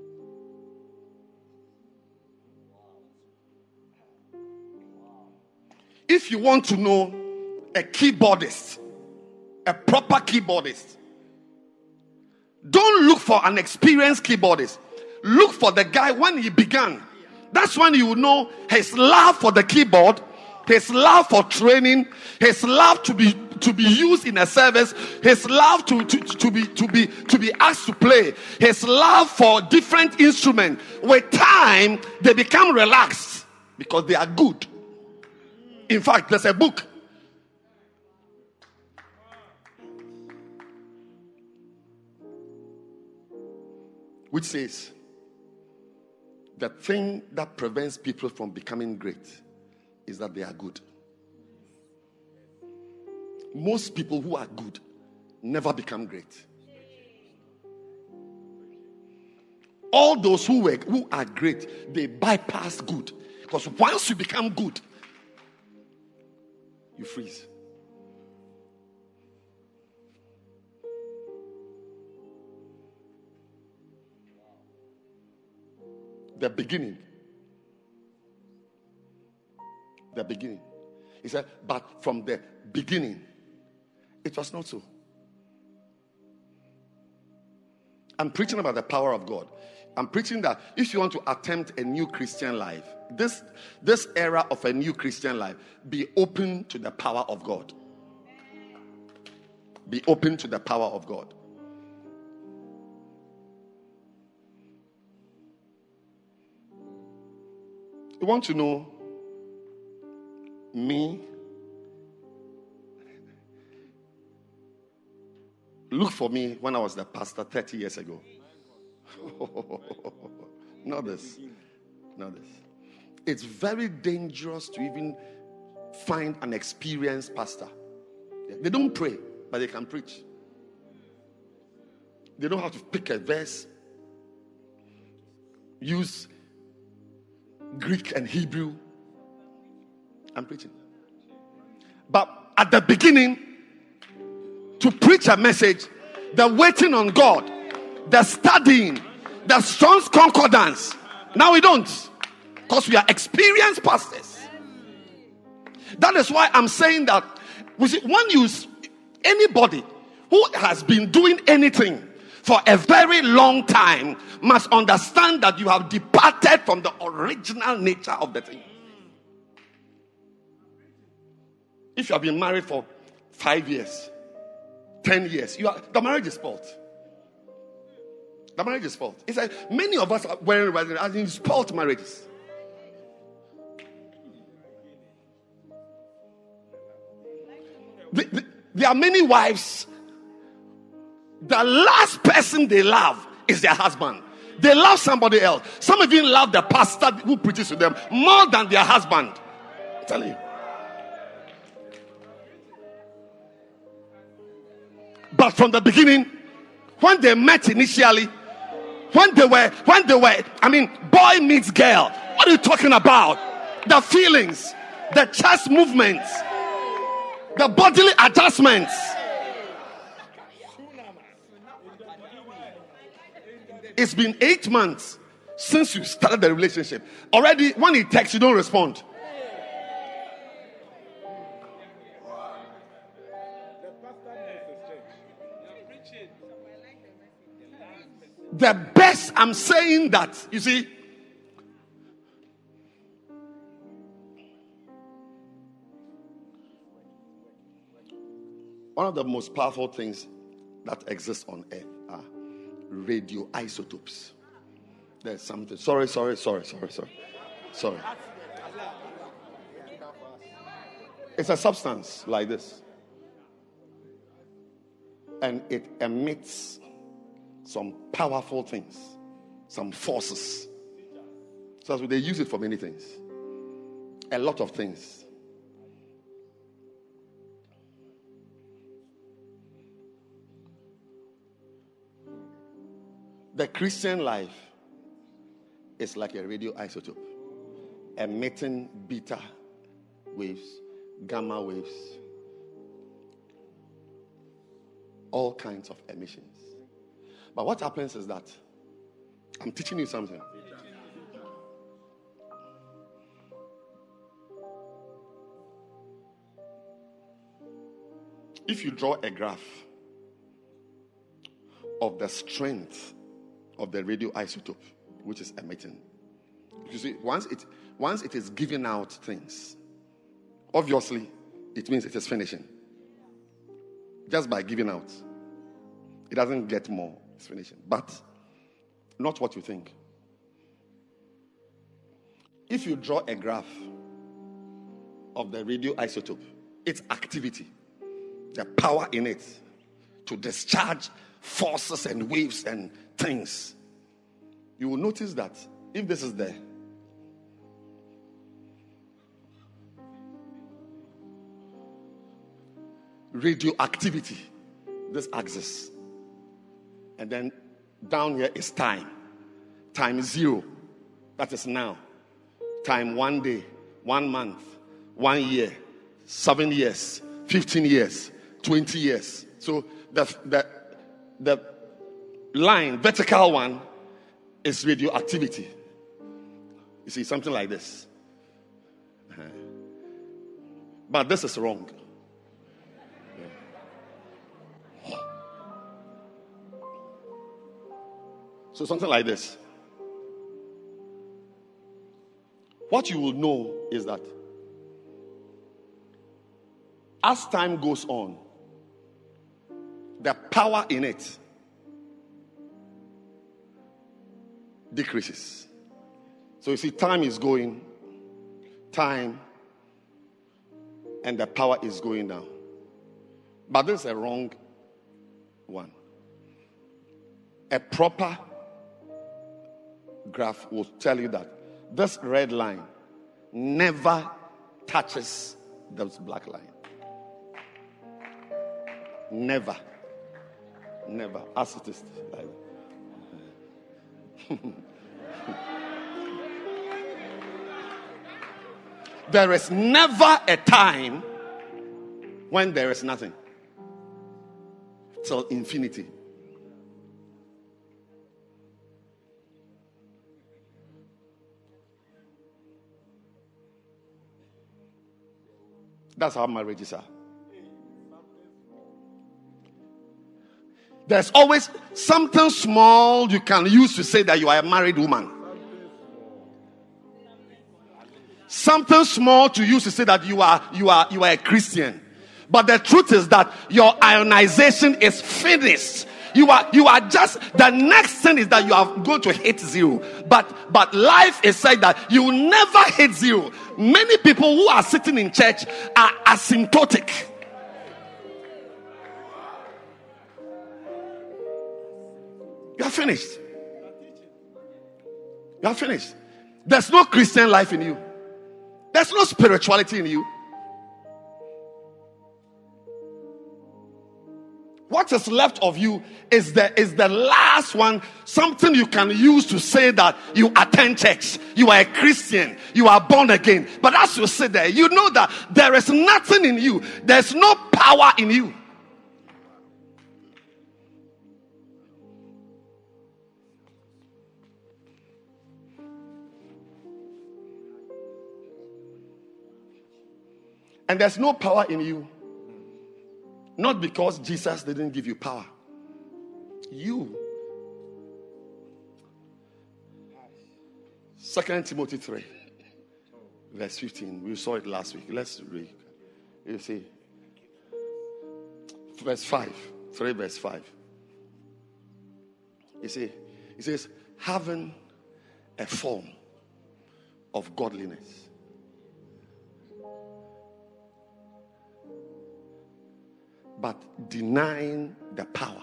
If you want to know a keyboardist, a proper keyboardist, don't look for an experienced keyboardist. Look for the guy when he began. That's when you will know his love for the keyboard, his love for training, his love to be to be used in a service, his love to, to, to be to be to be asked to play, his love for different instruments. With time, they become relaxed because they are good. In fact, there's a book. Which says, the thing that prevents people from becoming great is that they are good. Most people who are good never become great. All those who were, who are great, they bypass good. Because once you become good, you freeze. the beginning. The beginning. He said, but from the beginning, it was not so. I'm preaching about the power of God. I'm preaching that if you want to attempt a new Christian life, this, this era of a new Christian life, be open to the power of God. Be open to the power of God. You want to know me? Look for me when I was the pastor thirty years ago. Not this. Not this. It's very dangerous to even find an experienced pastor. They don't pray, but they can preach. They don't have to pick a verse, use Greek and Hebrew. I'm preaching. But at the beginning, to preach a message, the waiting on God, the studying, the Strong's Concordance. Now we don't, because we are experienced pastors. That is why I'm saying that we see, when you, anybody who has been doing anything for a very long time must understand that you have departed from the original nature of the thing. If you have been married for five years, ten years, you are, the marriage is spoiled. The marriage is spoiled. It's like many of us are wearing as in spoiled marriages. The, the, there are many wives. The last person they love is their husband. They love somebody else. Some even love the pastor who preaches to them more than their husband. I'm telling you. But from the beginning, when they met initially, when they were, when they were, I mean, boy meets girl. What are you talking about? The feelings, the chest movements, the bodily adjustments. It's been eight months since you started the relationship. Already, when he texts, you don't respond. The best, I'm saying that, you see, one of the most powerful things that exist on earth are radioisotopes. There's something. Sorry, sorry, sorry, sorry, sorry. Sorry. It's a substance like this. And it emits some powerful things, some forces. So they use it for many things. A lot of things. The Christian life is like a radioisotope, emitting beta waves, gamma waves, all kinds of emissions. But what happens is that I'm teaching you something. If you draw a graph of the strength of the radioisotope which is emitting, you see, once it once it is giving out things, obviously it means it is finishing. Just by giving out, it doesn't get more. It's finishing. But not what you think. If you draw a graph of the radioisotope, its activity, the power in it to discharge forces and waves and things, you will notice that if this is there, radioactivity, this axis. And then down here is time. Time zero. That is now. Time one day, one month, one year, seven years, fifteen years, twenty years. So the, the, the line, vertical one, is radioactivity. You see, something like this. Uh-huh. But this is wrong. Yeah. So something like this. What you will know is that as time goes on, the power in it decreases. So you see, time is going, time, and the power is going down. But this is a wrong one. A proper graph will tell you that this red line never touches this black line. Never. Never. As it is like that. There is never a time when there is nothing. Till infinity. That's how marriages are. There's always something small you can use to say that you are a married woman. Something small to use to say that you are you are you are a Christian. But the truth is that your ionization is finished. You are you are just, the next thing is that you are going to hit zero. But but life is said that you will never hit zero. Many people who are sitting in church are asymptotic. You are finished. You are finished. There's no Christian life in you. There's no spirituality in you. What is left of you is the, is the last one, something you can use to say that you attend church, you are a Christian, you are born again. But as you sit there, you know that there is nothing in you. There's no power in you. And there's no power in you. Not because Jesus didn't give you power. You. Second Timothy three, verse fifteen. We saw it last week. Let's read. You see. Verse five. three verse five. You see. It says, having a form of godliness, but denying the power.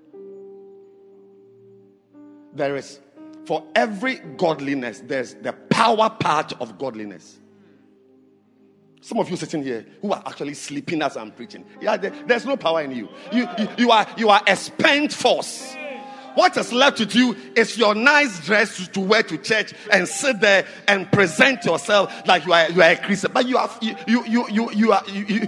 There is, for every godliness, there's the power part of godliness. Some of you sitting here who are actually sleeping as I'm preaching. Yeah, there, there's no power in you. You, you. you are you are a spent force. What is left with you is your nice dress to, to wear to church and sit there and present yourself like you are you are a Christian. But you are you you you you, you are you, you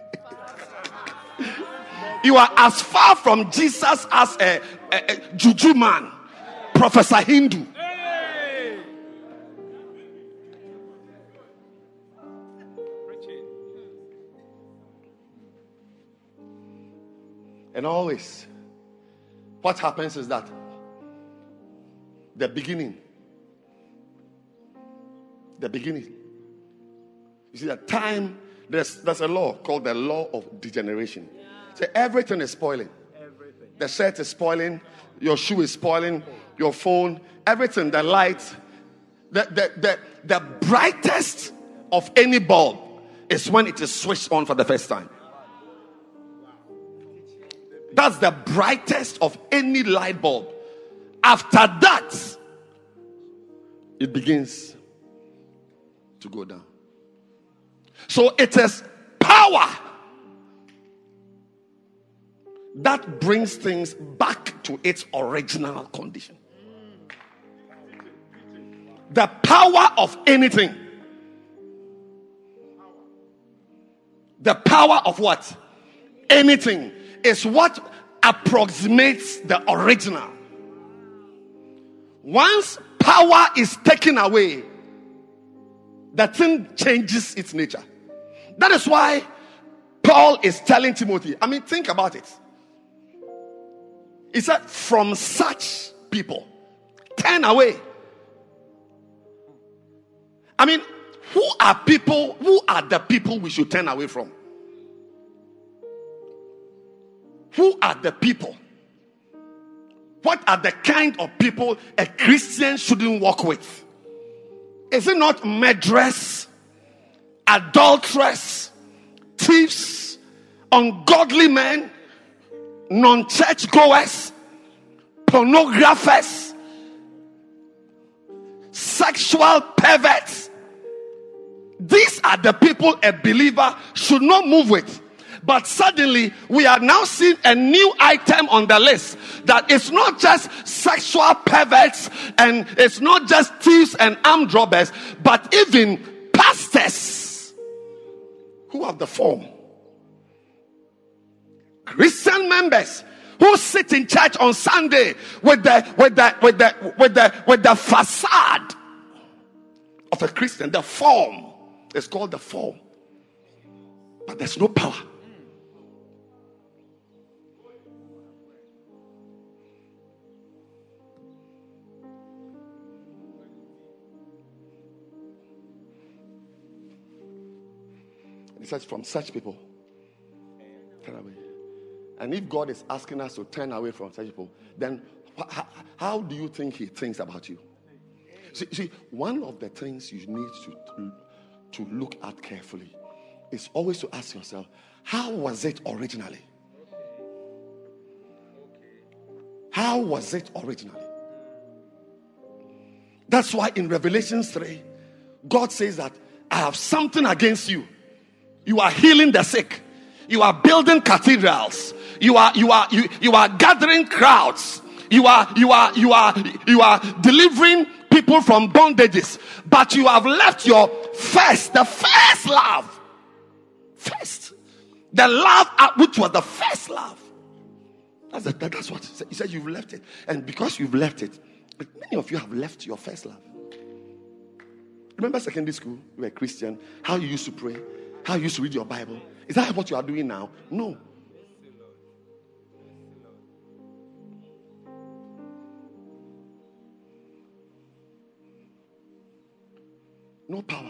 You are as far from Jesus as a, a, a juju man, Professor Hindu. Hey. And always, what happens is that the beginning, the beginning, you see that time, there's, there's a law called the law of degeneration. So everything is spoiling. Everything. The shirt is spoiling. Your shoe is spoiling. Your phone. Everything. The light. The, the, the, the brightest of any bulb is when it is switched on for the first time. That's the brightest of any light bulb. After that, it begins to go down. So it is power that brings things back to its original condition. The power of anything. The power of what? Anything is what approximates the original. Once power is taken away, the thing changes its nature. That is why Paul is telling Timothy, I mean, think about it. He said, from such people, turn away. I mean, who are people, who are the people we should turn away from? Who are the people? What are the kind of people a Christian shouldn't walk with? Is it not murderers, adulterers, thieves, ungodly men, non-church goers, pornographers, sexual perverts? These are the people a believer should not move with. But suddenly we are now seeing a new item on the list, that it's not just sexual perverts and it's not just thieves and armed robbers, but even pastors who have the form. Christian members who sit in church on Sunday with the with the with the with the with the facade of a Christian, the form. It's called the form, but there's no power. He says, from such people, turn away. And if God is asking us to turn away from such people, then how, how do you think he thinks about you? See, see, one of the things you need to, to, to look at carefully is always to ask yourself, how was it originally? How was it originally? That's why in Revelation three, God says that I have something against you. You are healing the sick. You are building cathedrals. You are you are you, you are gathering crowds. You are you are you are you are delivering people from bondages. But you have left your first, the first love. First. The love which was the first love. That's, the, that's what he said. He said you've left it. And because you've left it, many of you have left your first love. Remember secondary school, you were a Christian, how you used to pray, how you used to read your Bible. Is that what you are doing now? No. No power.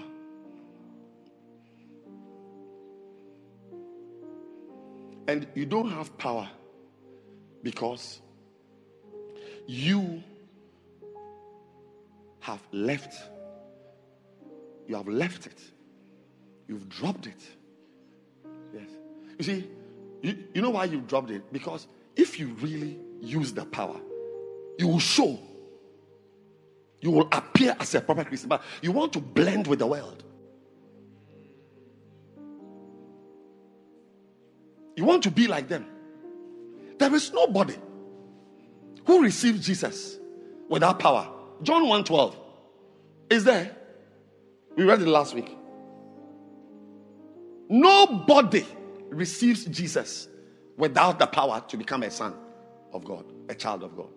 And you don't have power because you have left. You have left it. You've dropped it. Yes. You see, you, you know why you've dropped it? Because if you really use the power, you will show. You will appear as a proper Christian. But you want to blend with the world. You want to be like them. There is nobody who received Jesus without power. John one twelve is there. We read it last week. Nobody receives Jesus without the power to become a son of God, a child of God.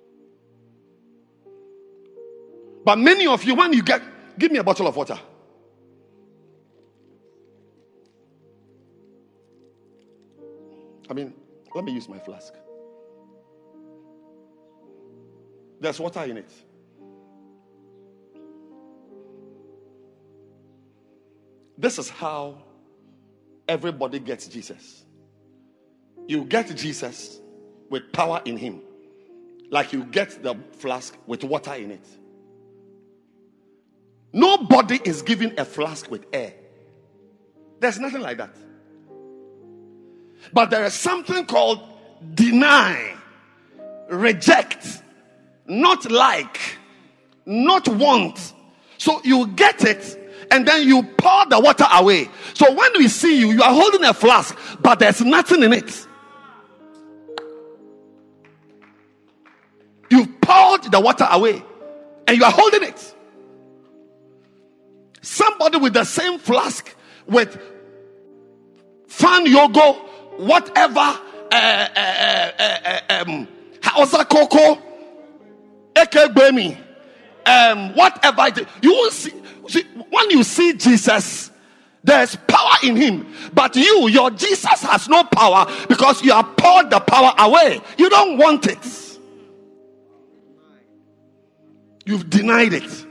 But many of you, when you get, give me a bottle of water. I mean, let me use my flask. There's water in it. This is how everybody gets Jesus. You get Jesus with power in him, like you get the flask with water in it. Nobody is given a flask with air. There's nothing like that. But there is something called deny, reject, not like, not want. So you get it and then you pour the water away. So when we see you, you are holding a flask, but there's nothing in it. You've poured the water away and you are holding it. Somebody with the same flask with fan yogo, whatever, uh, uh, uh, uh, um, Hausa cocoa, Eke Bemi, um, whatever, you will see, see. when you see Jesus, there's power in him. But you, your Jesus has no power because you have poured the power away. You don't want it. You've denied it.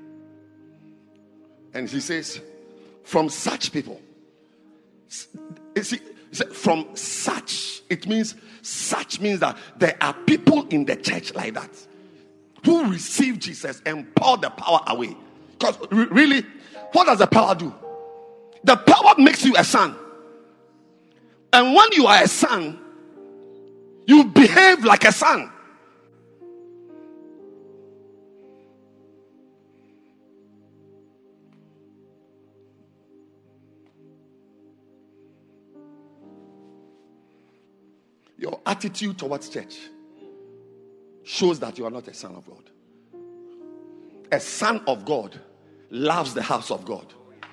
And he says, from such people. See, from such, it means, such means that there are people in the church like that who receive Jesus and pour the power away. Because really, what does the power do? The power makes you a son. And when you are a son, you behave like a son. Your attitude towards church shows that you are not a son of God. A son of God loves the house of God.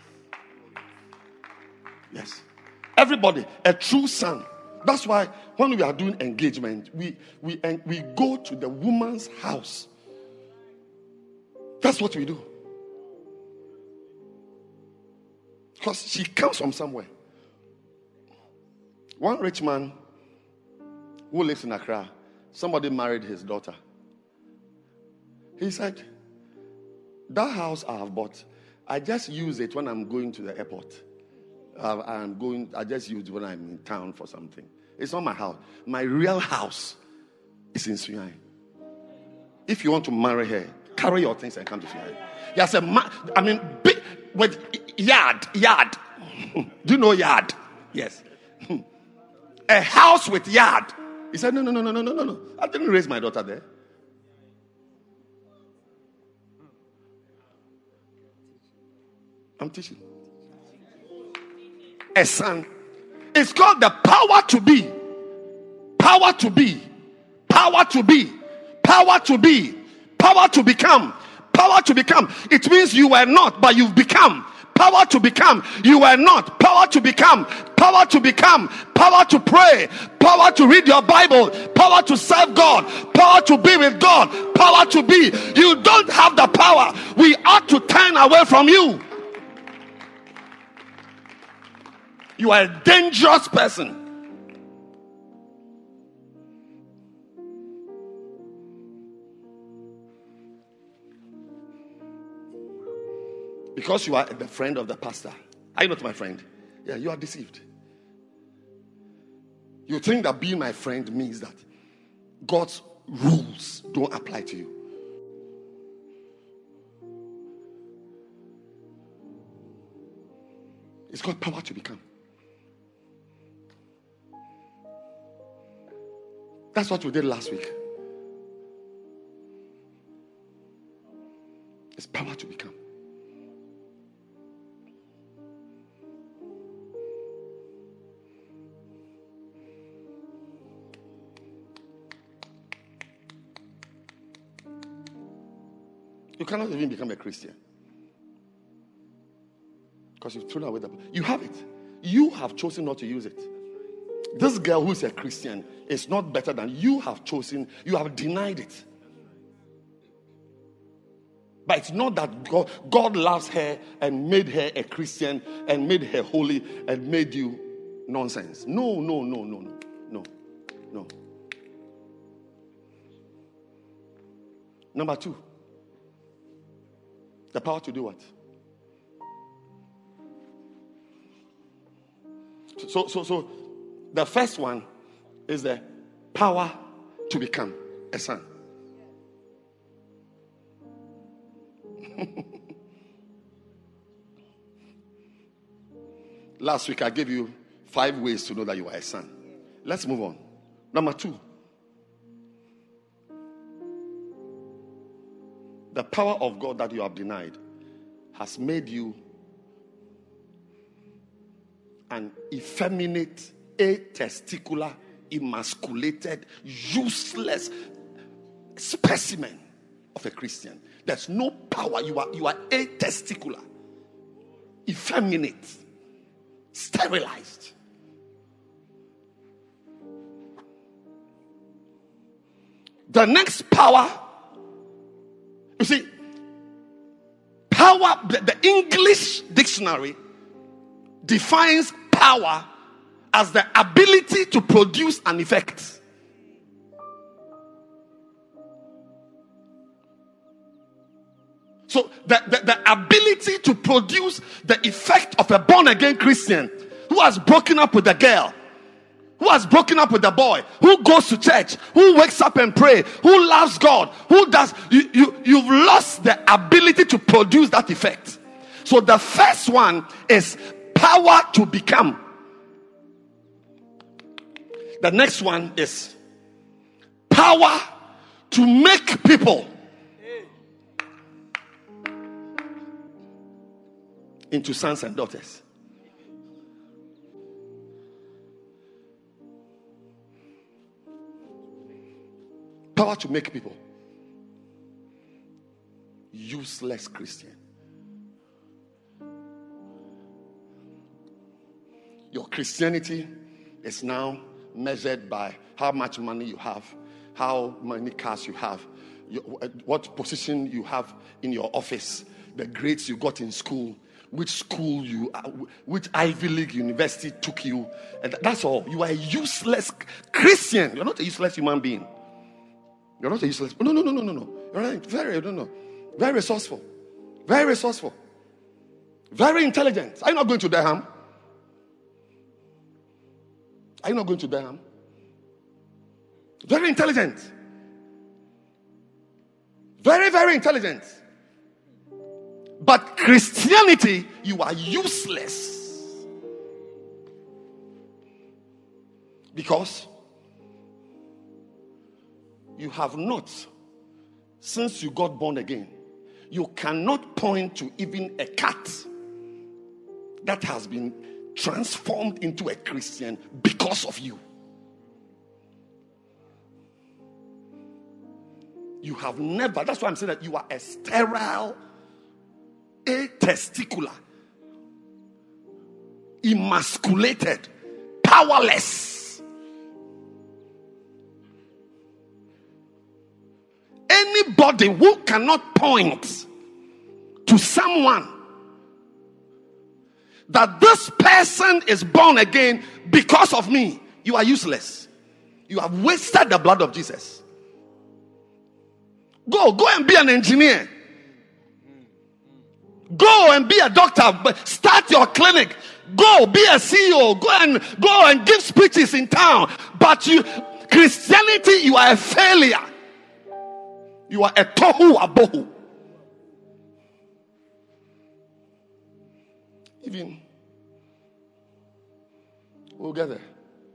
Yes. Everybody, a true son. That's why when we are doing engagement, we we and we go to the woman's house. That's what we do. Because she comes from somewhere. One rich man who lives in Accra, somebody married his daughter. He said, that house I have bought, I just use it when I'm going to the airport. Uh, I'm going, I just use it when I'm in town for something. It's not my house. My real house is in Sunyani. If you want to marry her, carry your things and come to Sunyani. Yes, a ma- I mean, big, with yard, yard. Do you know yard? Yes. A house with yard. He said, no, no, no, no, no, no, no. I didn't raise my daughter there. I'm teaching. A son. It's called the power to be. Power to be. Power to be. Power to be. Power to become. Power to become. It means you were not, but you've become. Power to become. You were not. Power to become. Power to become. Power to pray. Power to read your Bible. Power to serve God. Power to be with God. Power to be. You don't have the power. We ought to turn away from you. You are a dangerous person. Because you are the friend of the pastor. Are you not my friend? Yeah, you are deceived. You think that being my friend means that God's rules don't apply to you. It's called power to become. That's what we did last week. It's power to become. You cannot even become a Christian. Because you've thrown away the... You have it. You have chosen not to use it. This girl who is a Christian is not better than you have chosen. You have denied it. But it's not that God, God loves her and made her a Christian and made her holy and made you nonsense. No, no, no, no, no, no, no. Number two. The power to do what? So, so, so, the first one is the power to become a son. Last week I gave you five ways to know that you are a son. Let's move on. Number two. The power of God that you have denied has made you an effeminate, atesticular, emasculated, useless specimen of a Christian. There's no power. You are, you are atesticular, effeminate, sterilized. The next power, you see, power Power, the, the English dictionary defines power as the ability to produce an effect. So the, the, the ability to produce the effect of a born-again Christian who has broken up with a girl, who has broken up with a boy, who goes to church, who wakes up and pray, who loves God, who does, you, you, you've lost the ability to produce that effect. So the first one is power to become. The next one is power to make people into sons and daughters. Power to make people useless Christian. Your Christianity is now measured by how much money you have, how many cars you have, your, what position you have in your office, the grades you got in school, which school you, which Ivy League university took you, and that's all. You are a useless Christian. You're not a useless human being. You're not a useless. No, no, no, no, no, no. You're right. Very, no, no. Very resourceful. Very resourceful. Very intelligent. Are you not going to Durham? Are you not going to Durham? Very intelligent. Very, very intelligent. But Christianity, you are useless. Because you have not, since you got born again, you cannot point to even a cat that has been transformed into a Christian because of you. You have never, that's why I'm saying that you are a sterile, a testicular, emasculated, powerless. Anybody who cannot point to someone that this person is born again because of me, you are useless. You have wasted the blood of Jesus. Go, go and be an engineer. Go and be a doctor. Start your clinic. Go be a C E O. Go and go and give speeches in town. But you, Christianity, you are a failure. You are a tohu abohu. Even we'll get there.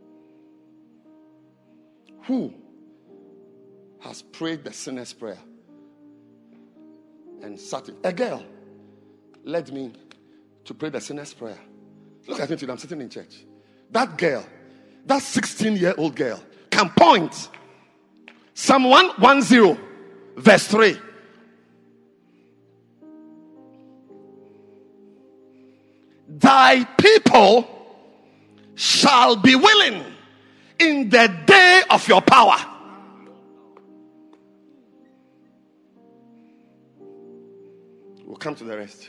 Who has prayed the sinner's prayer and sat it? A girl led me to pray the sinner's prayer. Look at me today, I'm sitting in church. That girl, that sixteen-year-old girl, can point. Psalm one ten, verse three. Thy people shall be willing in the day of your power. We'll come to the rest.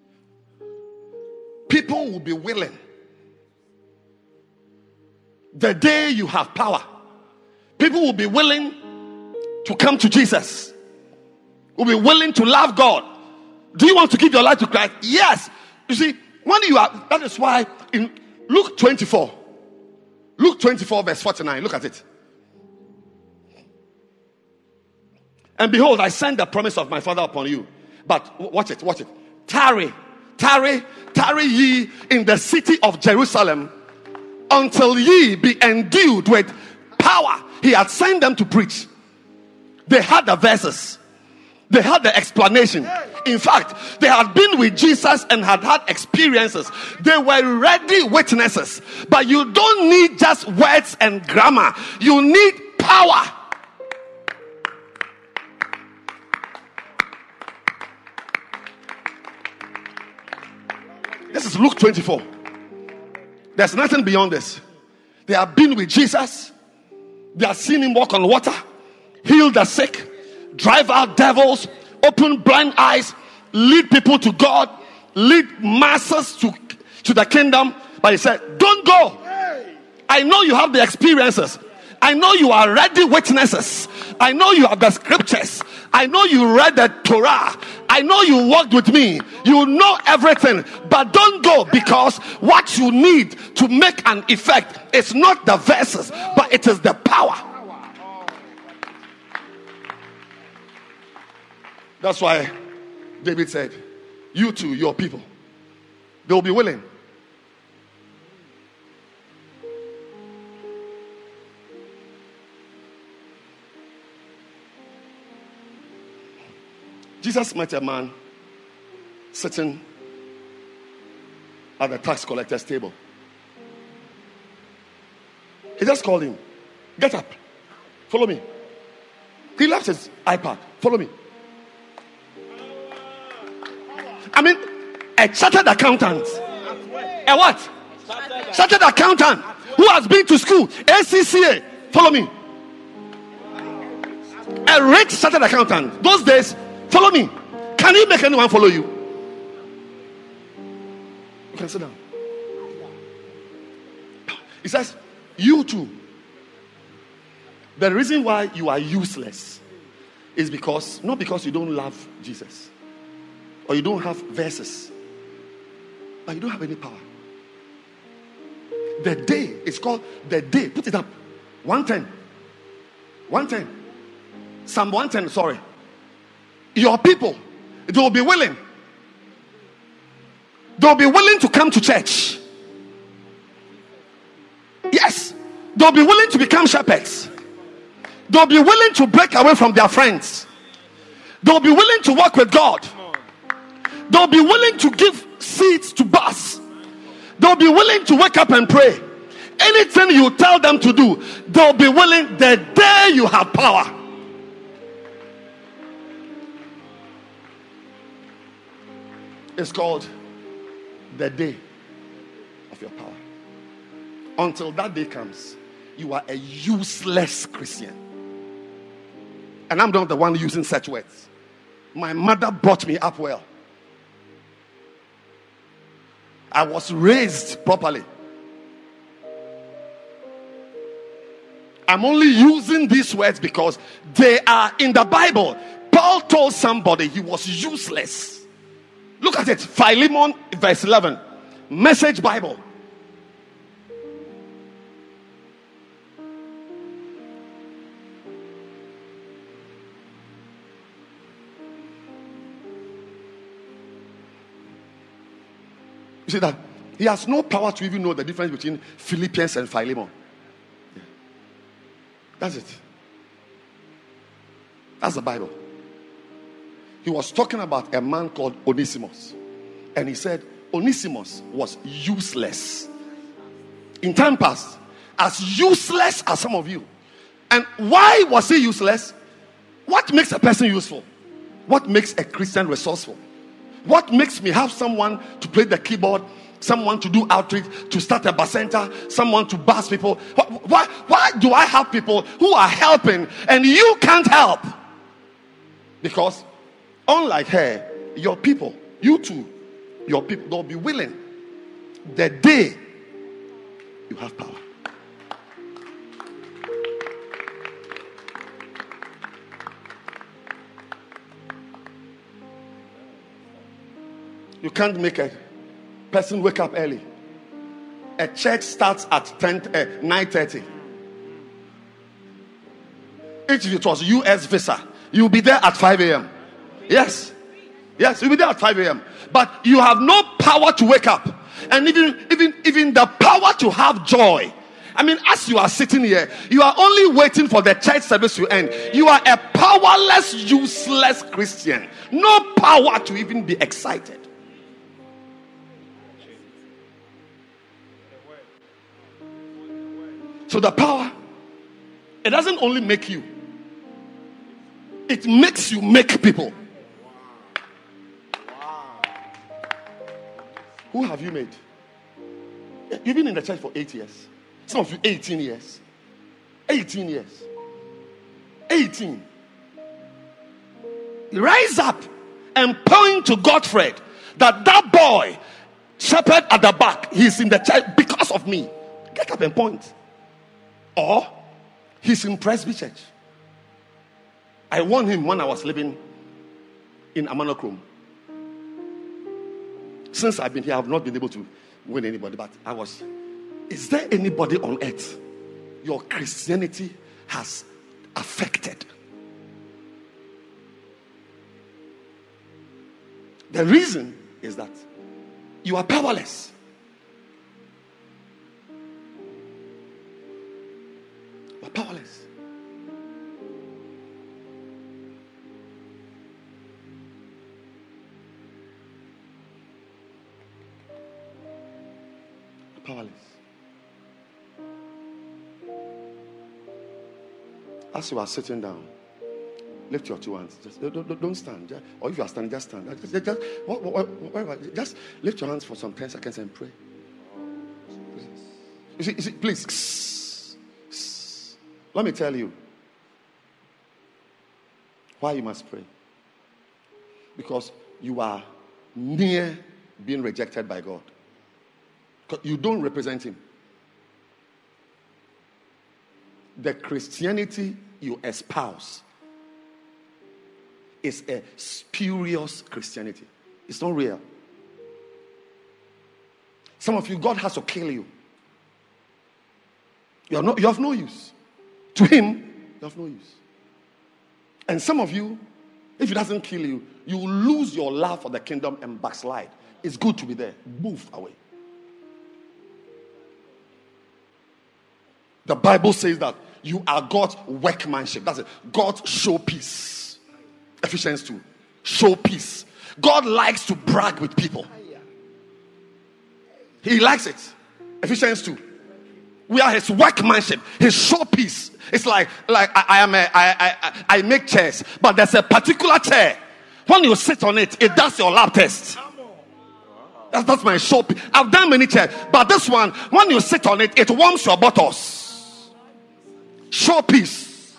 People will be willing the day you have power. People will be willing to come to Jesus. Will be willing to love God. Do you want to give your life to Christ? Yes. You see, when you are, that is why in Luke twenty-four, Luke twenty-four verse forty-nine, look at it. And behold, I send the promise of my Father upon you. But watch it, watch it. Tarry, tarry, tarry ye in the city of Jerusalem until ye be endued with power. He had sent them to preach. They had the verses. They had the explanation. In fact, they had been with Jesus and had had experiences. They were ready witnesses. But you don't need just words and grammar. You need power. This is Luke twenty-four. There's nothing beyond this. They have been with Jesus. They have seen him walk on water, heal the sick, drive out devils, open blind eyes, lead people to God, lead masses to, to the kingdom. But he said, don't go. I know you have the experiences. I know you are ready witnesses. I know you have the scriptures. I know you read the Torah. I know you walked with me. You know everything. But don't go, because what you need to make an effect is not the verses, but it is the power. That's why David said, you too, your people, they will be willing. Jesus met a man sitting at the tax collector's table. He just called him, get up, follow me. He left his iPad, follow me. I mean, a chartered accountant. A what? Chartered accountant who has been to school, A C C A, follow me. A rich chartered accountant. Those days, follow me. Can you make anyone follow you? You can sit down. He says, you too. The reason why you are useless is because, not because you don't love Jesus or you don't have verses, but you don't have any power. The day is called the day. Put it up. one ten. one ten. Psalm one ten, sorry. Your people, they will be willing. They will be willing to come to church. Yes. They will be willing to become shepherds. They will be willing to break away from their friends. They will be willing to walk with God. They will be willing to give seeds to bus. They will be willing to wake up and pray. Anything you tell them to do, they will be willing the day you have power. It's called the day of your power. Until that day comes, you are a useless Christian. And I'm not the one using such words. My mother brought me up well. I was raised properly. I'm only using these words because they are in the Bible. Paul told somebody he was useless. Look at it. Philemon, verse eleven. Message Bible. You see that? He has no power to even know the difference between Philippians and Philemon. Yeah. That's it. That's the Bible. He was talking about a man called Onesimus. And he said, Onesimus was useless. In time past, as useless as some of you. And why was he useless? What makes a person useful? What makes a Christian resourceful? What makes me have someone to play the keyboard, someone to do outreach, to start a bar center, someone to bus people? Why, why do I have people who are helping and you can't help? Because unlike her, your people, you too, your people, they'll be willing the day you have power. You can't make a person wake up early. A church starts at ten, uh, nine thirty. If it was U S visa, you'll be there at five a.m. Yes. Yes, you'll be there at five a.m. But you have no power to wake up. And even, even, even the power to have joy. I mean, as you are sitting here, you are only waiting for the church service to end. You are a powerless, useless Christian. No power to even be excited. So the power, it doesn't only make you. It makes you make people. Who have you made? You've been in the church for eight years. Some of you, eighteen years. eighteen years. eighteen. Rise up and point to Godfred that that boy, shepherd at the back, he's in the church because of me. Get up and point. Or he's in Presby Church. I won him when I was living in Amanokrom. Since I've been here, I have not been able to win anybody, but I was. Is there anybody on earth your Christianity has affected? The reason is that you are powerless. You are powerless. Powerless. As you are sitting down, lift your two hands. Just don't, don't stand. Just, or if you are standing, just stand. Just, just, just, what, what, what, just lift your hands for some ten seconds and pray. You see, you see, please. Let me tell you why you must pray. Because you are near being rejected by God. You don't represent him. The Christianity you espouse is a spurious Christianity. It's not real. Some of you, God has to kill you. You have no, you have no use. To him, you have no use. And some of you, if he doesn't kill you, you will lose your love for the kingdom and backslide. It's good to be there. Move away. The Bible says that you are God's workmanship. That's it. God's showpiece. Ephesians two. Showpiece. God likes to brag with people. He likes it. Ephesians two. We are his workmanship, his showpiece. It's like, like I, I am a, I, I, I make chairs, but there's a particular chair. When you sit on it, it does your lab test. That's, that's my showpiece. I've done many chairs, but this one, when you sit on it, it warms your buttocks. Showpiece.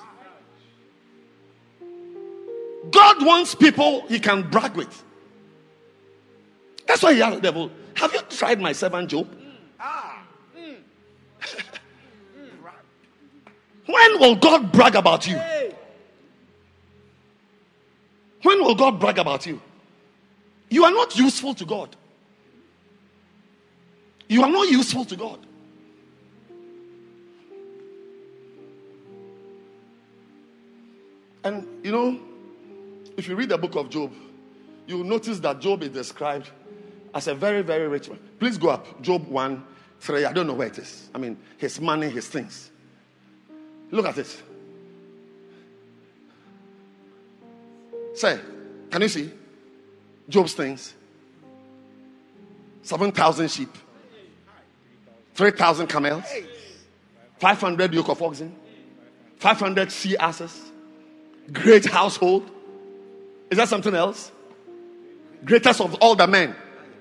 God wants people he can brag with. That's why he asked the devil, have you tried my servant Job? When will God brag about you? When will God brag about you? You are not useful to God. You are not useful to God. And you know, if you read the book of Job, you will notice that Job is described as a very, very rich man. Please go up. Job one, three. I don't know where it is. I mean, his money, his things. Look at it. Say, can you see Job's things? seven thousand sheep, three thousand camels, five hundred yoke of oxen, five hundred sea asses, great household. Is that something else? Greatest of all the men.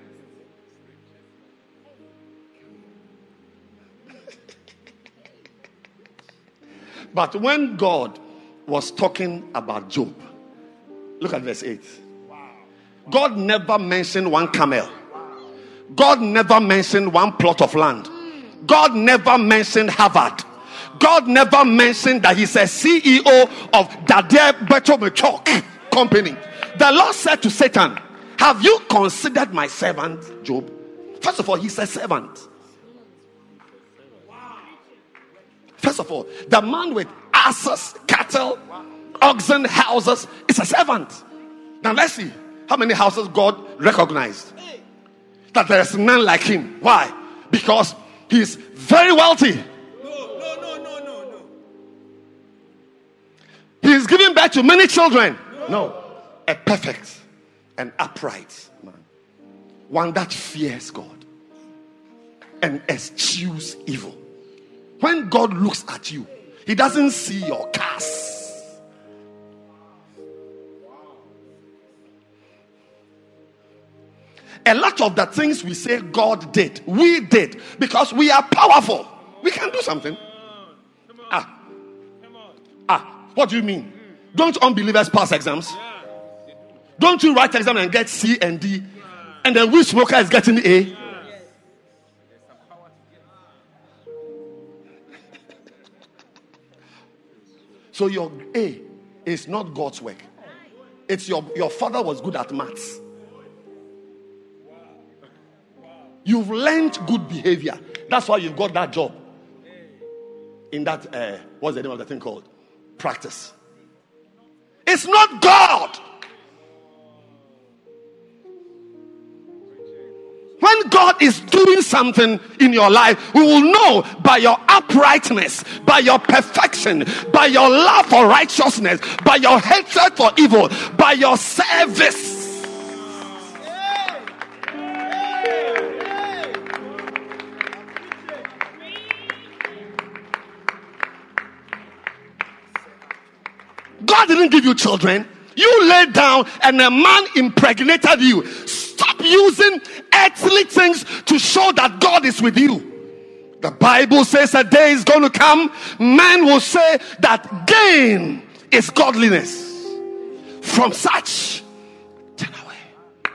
But when God was talking about Job, look at verse eight. God never mentioned one camel. God never mentioned one plot of land. God never mentioned Harvard. God never mentioned that he's a C E O of Dade Betomechok company. The Lord said to Satan, have you considered my servant Job? First of all, he's a servant. First of all, the man with asses, cattle, oxen, houses is a servant. Now let's see how many houses God recognized. That there is none like him. Why? Because he's very wealthy. No, no, no, no, no, no. He's giving birth to many children. No. no. A perfect and upright man. One that fears God and eschews evil. When God looks at you, he doesn't see your cars. A lot of the things we say God did, we did because we are powerful. We can do something. Ah, ah, what do you mean? Don't unbelievers pass exams? Don't you write exam and get C and D, and then which smoker is getting A? So your A is not God's work. It's your, your father was good at maths. You've learned good behavior. That's why you've got that job. In that, uh, what's the name of the thing called? Practice. It's not God. When God is doing something in your life, we will know by your uprightness, by your perfection, by your love for righteousness, by your hatred for evil, by your service. God didn't give you children. You laid down and a man impregnated you. Stop using earthly things to show that God is with you. The Bible says a day is going to come, man will say that gain is godliness. From such, turn away.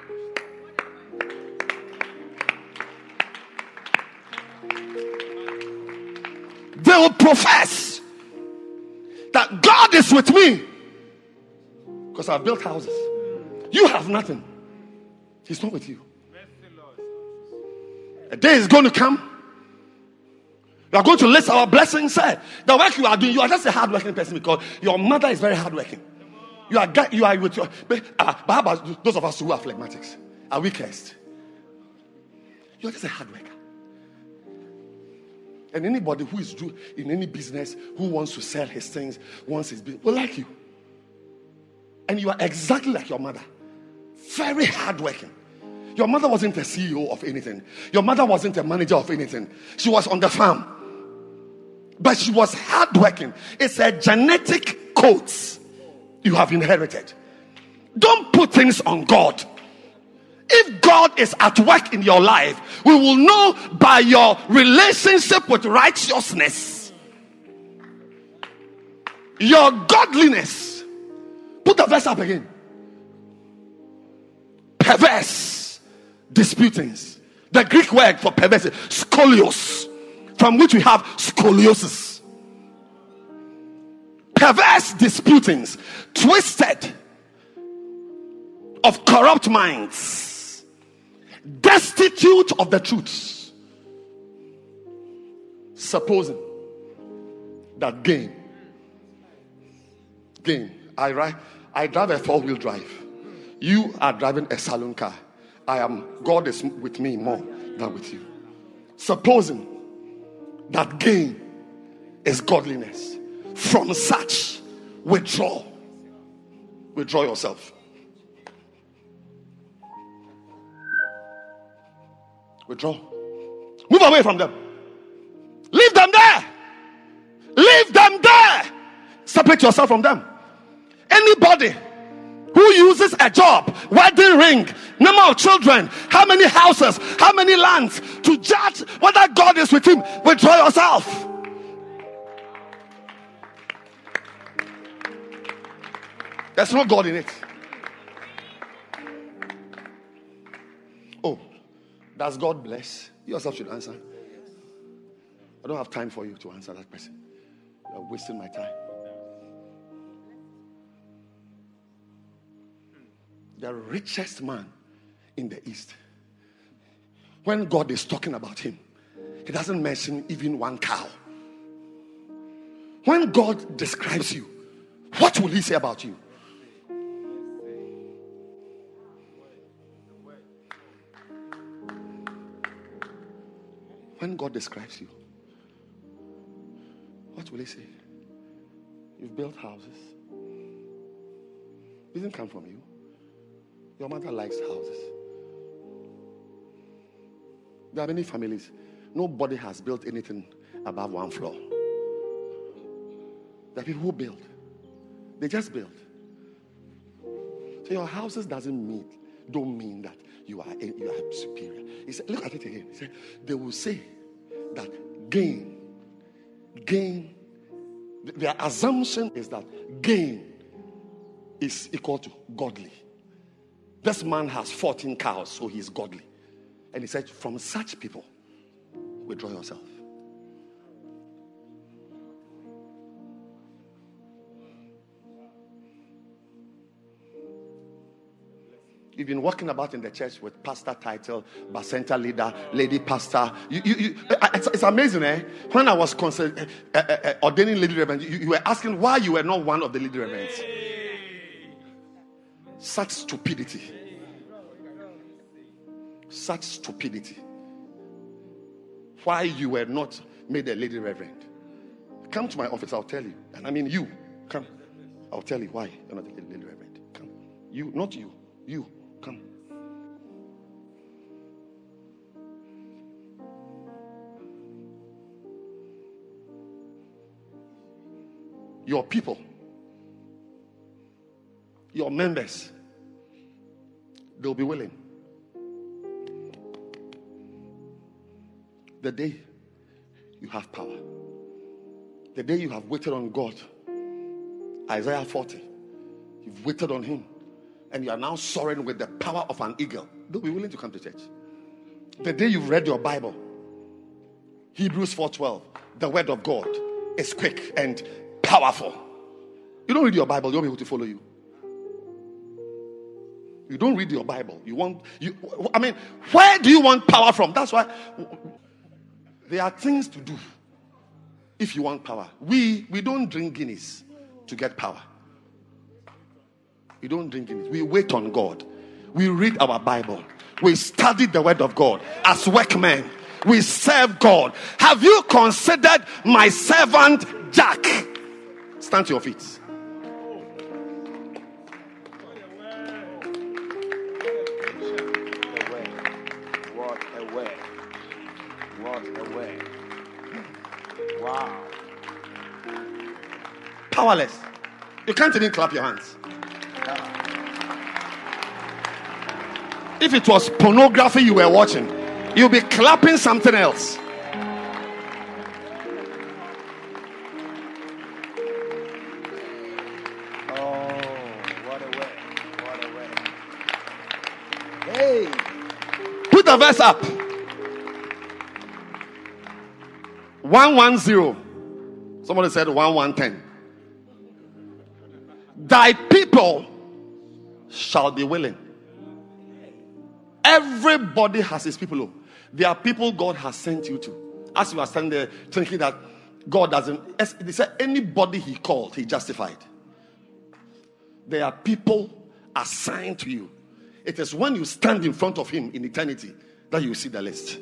They will profess that God is with me because I've built houses. You have nothing. He's not with you. A day is going to come. You are going to list our blessings. Say the work you are doing, you are just a hardworking person because your mother is very hardworking. You are you are with your. But, uh, but how about those of us who are phlegmatics? Are we cursed? You are just a hard worker. And anybody who is in any business who wants to sell his things, wants his business, will like you. And you are exactly like your mother. Very hardworking. Your mother wasn't a C E O of anything. Your mother wasn't a manager of anything. She was on the farm. But she was hardworking. It's a genetic code you have inherited. Don't put things on God. If God is at work in your life, we will know by your relationship with righteousness, your godliness. Put the verse up again. Perverse disputings. The Greek word for perverse is skolios, from which we have scoliosis. Perverse disputings, twisted, of corrupt minds, destitute of the truth, supposing that gain, gain. I ride, I drive a four-wheel drive. You are driving a saloon car. I am. God is with me more than with you. Supposing that gain is godliness, from such withdraw. Withdraw yourself. Withdraw. Move away from them. Leave them there. Leave them there. Separate yourself from them. Anybody who uses a job, wedding ring, number of children, how many houses, how many lands to judge whether God is with him, withdraw yourself. There's no God in it. Oh, does God bless? You yourself should answer. I don't have time for you to answer that person. You're wasting my time. The richest man in the East, when God is talking about him, he doesn't mention even one cow. When God describes you, what will he say about you? When God describes you, what will he say? You've built houses. It didn't come from you. Your mother likes houses. There are many families. Nobody has built anything above one floor. There are people who build. They just build. So your houses doesn't mean, don't mean that you are you are superior. He said, look at it again. He said, they will say that gain, gain, their assumption is that gain is equal to godly. This man has fourteen cows, so he's godly. And he said, from such people, withdraw yourself. You've been walking about in the church with pastor title, bacenta leader, lady pastor. You, you, you, it's, it's amazing, eh? When I was consider, uh, uh, uh, ordaining lady reverend, you, you were asking why you were not one of the lady reverends. Such stupidity. Such stupidity. Why you were not made a lady reverend. Come to my office, I'll tell you. And I mean you. Come. I'll tell you why you're not a lady reverend. Come. You, not you. You. Come. Your people, your members, they'll be willing. The day you have power, the day you have waited on God, Isaiah forty, you've waited on him, and you are now soaring with the power of an eagle, they'll be willing to come to church. The day you've read your Bible, Hebrews four twelve, the word of God is quick and powerful. You don't read your Bible, you won't be able to follow you. You don't read your Bible. You want you I mean, where do you want power from? That's why there are things to do if you want power. We we don't drink Guinness to get power. We don't drink Guinness. We wait on God. We read our Bible. We study the word of God as workmen. We serve God. Have you considered my servant Jack? Stand to your feet. What a way. What a way. Wow. Powerless. You can't even clap your hands. If it was pornography you were watching, you'll be clapping something else. Oh, what a way. What a way. Hey. Put the verse up. one one zero. Somebody said one one ten. Thy people shall be willing. Everybody has his people. Oh. There are people God has sent you to. As you are standing there thinking that God doesn't, they said anybody he called, he justified. There are people assigned to you. It is when you stand in front of him in eternity that you see the list.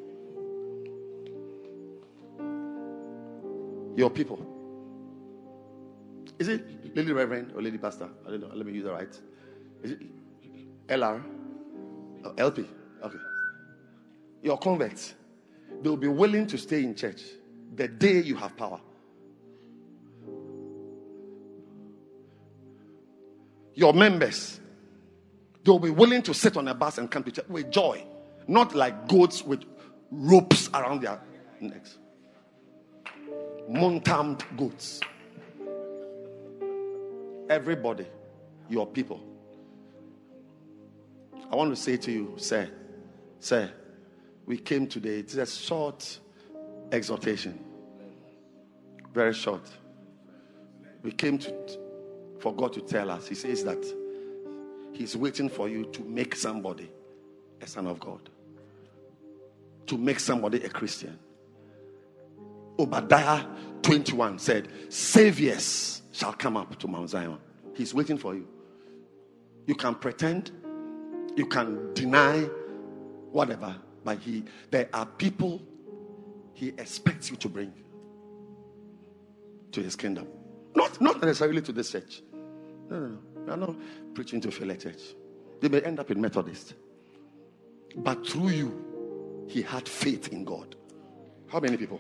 Your people. Is it Lady Reverend or Lady Pastor? I don't know. Let me use it right. Is it L R? Oh, L P? Okay. Your converts, they'll be willing to stay in church the day you have power. Your members, they'll be willing to sit on a bus and come to church with joy, not like goats with ropes around their necks. Montamed goats. Everybody, your people. I want to say to you, sir, sir, we came today. It's a short exhortation. Very short. We came to for God to tell us. He says that he's waiting for you to make somebody a son of God. To make somebody a Christian. Obadiah twenty-one said, saviors shall come up to Mount Zion. He's waiting for you. You can pretend, you can deny, whatever, but he, there are people he expects you to bring to his kingdom. Not, not necessarily to this church. No, no, no. We are not preaching to fill a church. They may end up in Methodist. But through you, he had faith in God. How many people?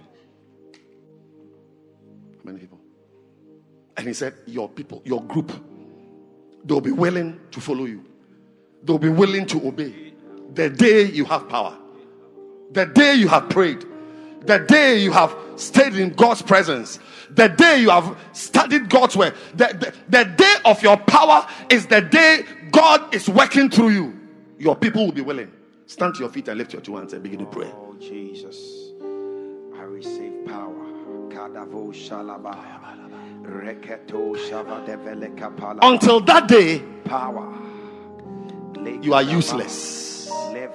How many people? And he said, your people, your group, they'll be willing to follow you. They'll be willing to obey. The day you have power. The day you have prayed. the day you have stayed in God's presence, the day you have studied God's word, the, the, the day of your power is the day God is working through you. Your people will be willing. Stand to your feet and lift your two hands and begin to pray. Oh, Jesus. I receive power. Until that day, power. You are useless.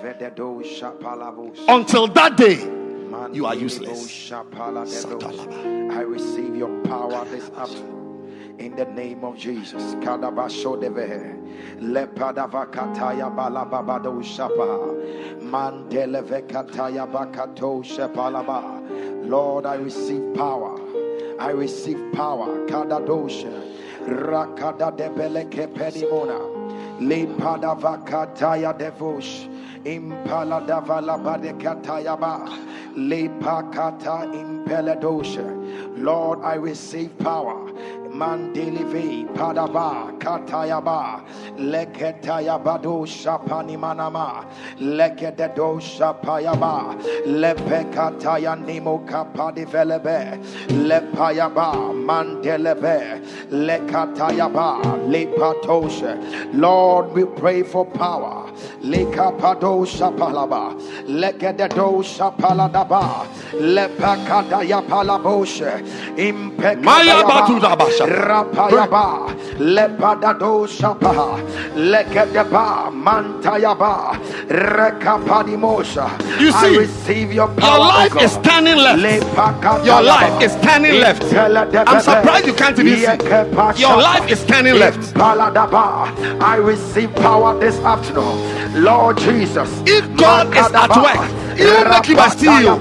Until that day, you are useless. I receive your power this afternoon. In the name of Jesus. Kadabasho deve. Lepadavakataya balababado shapa. Mandelevekataya bakato shapalaba. Lord, I receive power. I receive power. Kadadosha. Rakada debeleke pedimona. Lepadavakataya devosh. Impala davala badekataya ba. Lepakata impeledosha. Lord, I receive power. Mandelive padaba katayaba leketayabado shapani manama lekededo shapayaba lepekataya nimo kapadivelebe lepayaba mandelebe lekatayaba lepatoshe. Lord, we pray for power. Lekapado shapalaba lekededo shapaladaba lepakadaya palaboshe impekadaya Rapayaba, Lepadado Shapa, Lekedeba, Mantayaba, Rekapadimosa. You see, I receive your power. Your life is turning left. Your life is turning left. I'm surprised you can't even see. Your life is turning left. I receive power this afternoon. Lord Jesus. If God is at work, He will make you a steal.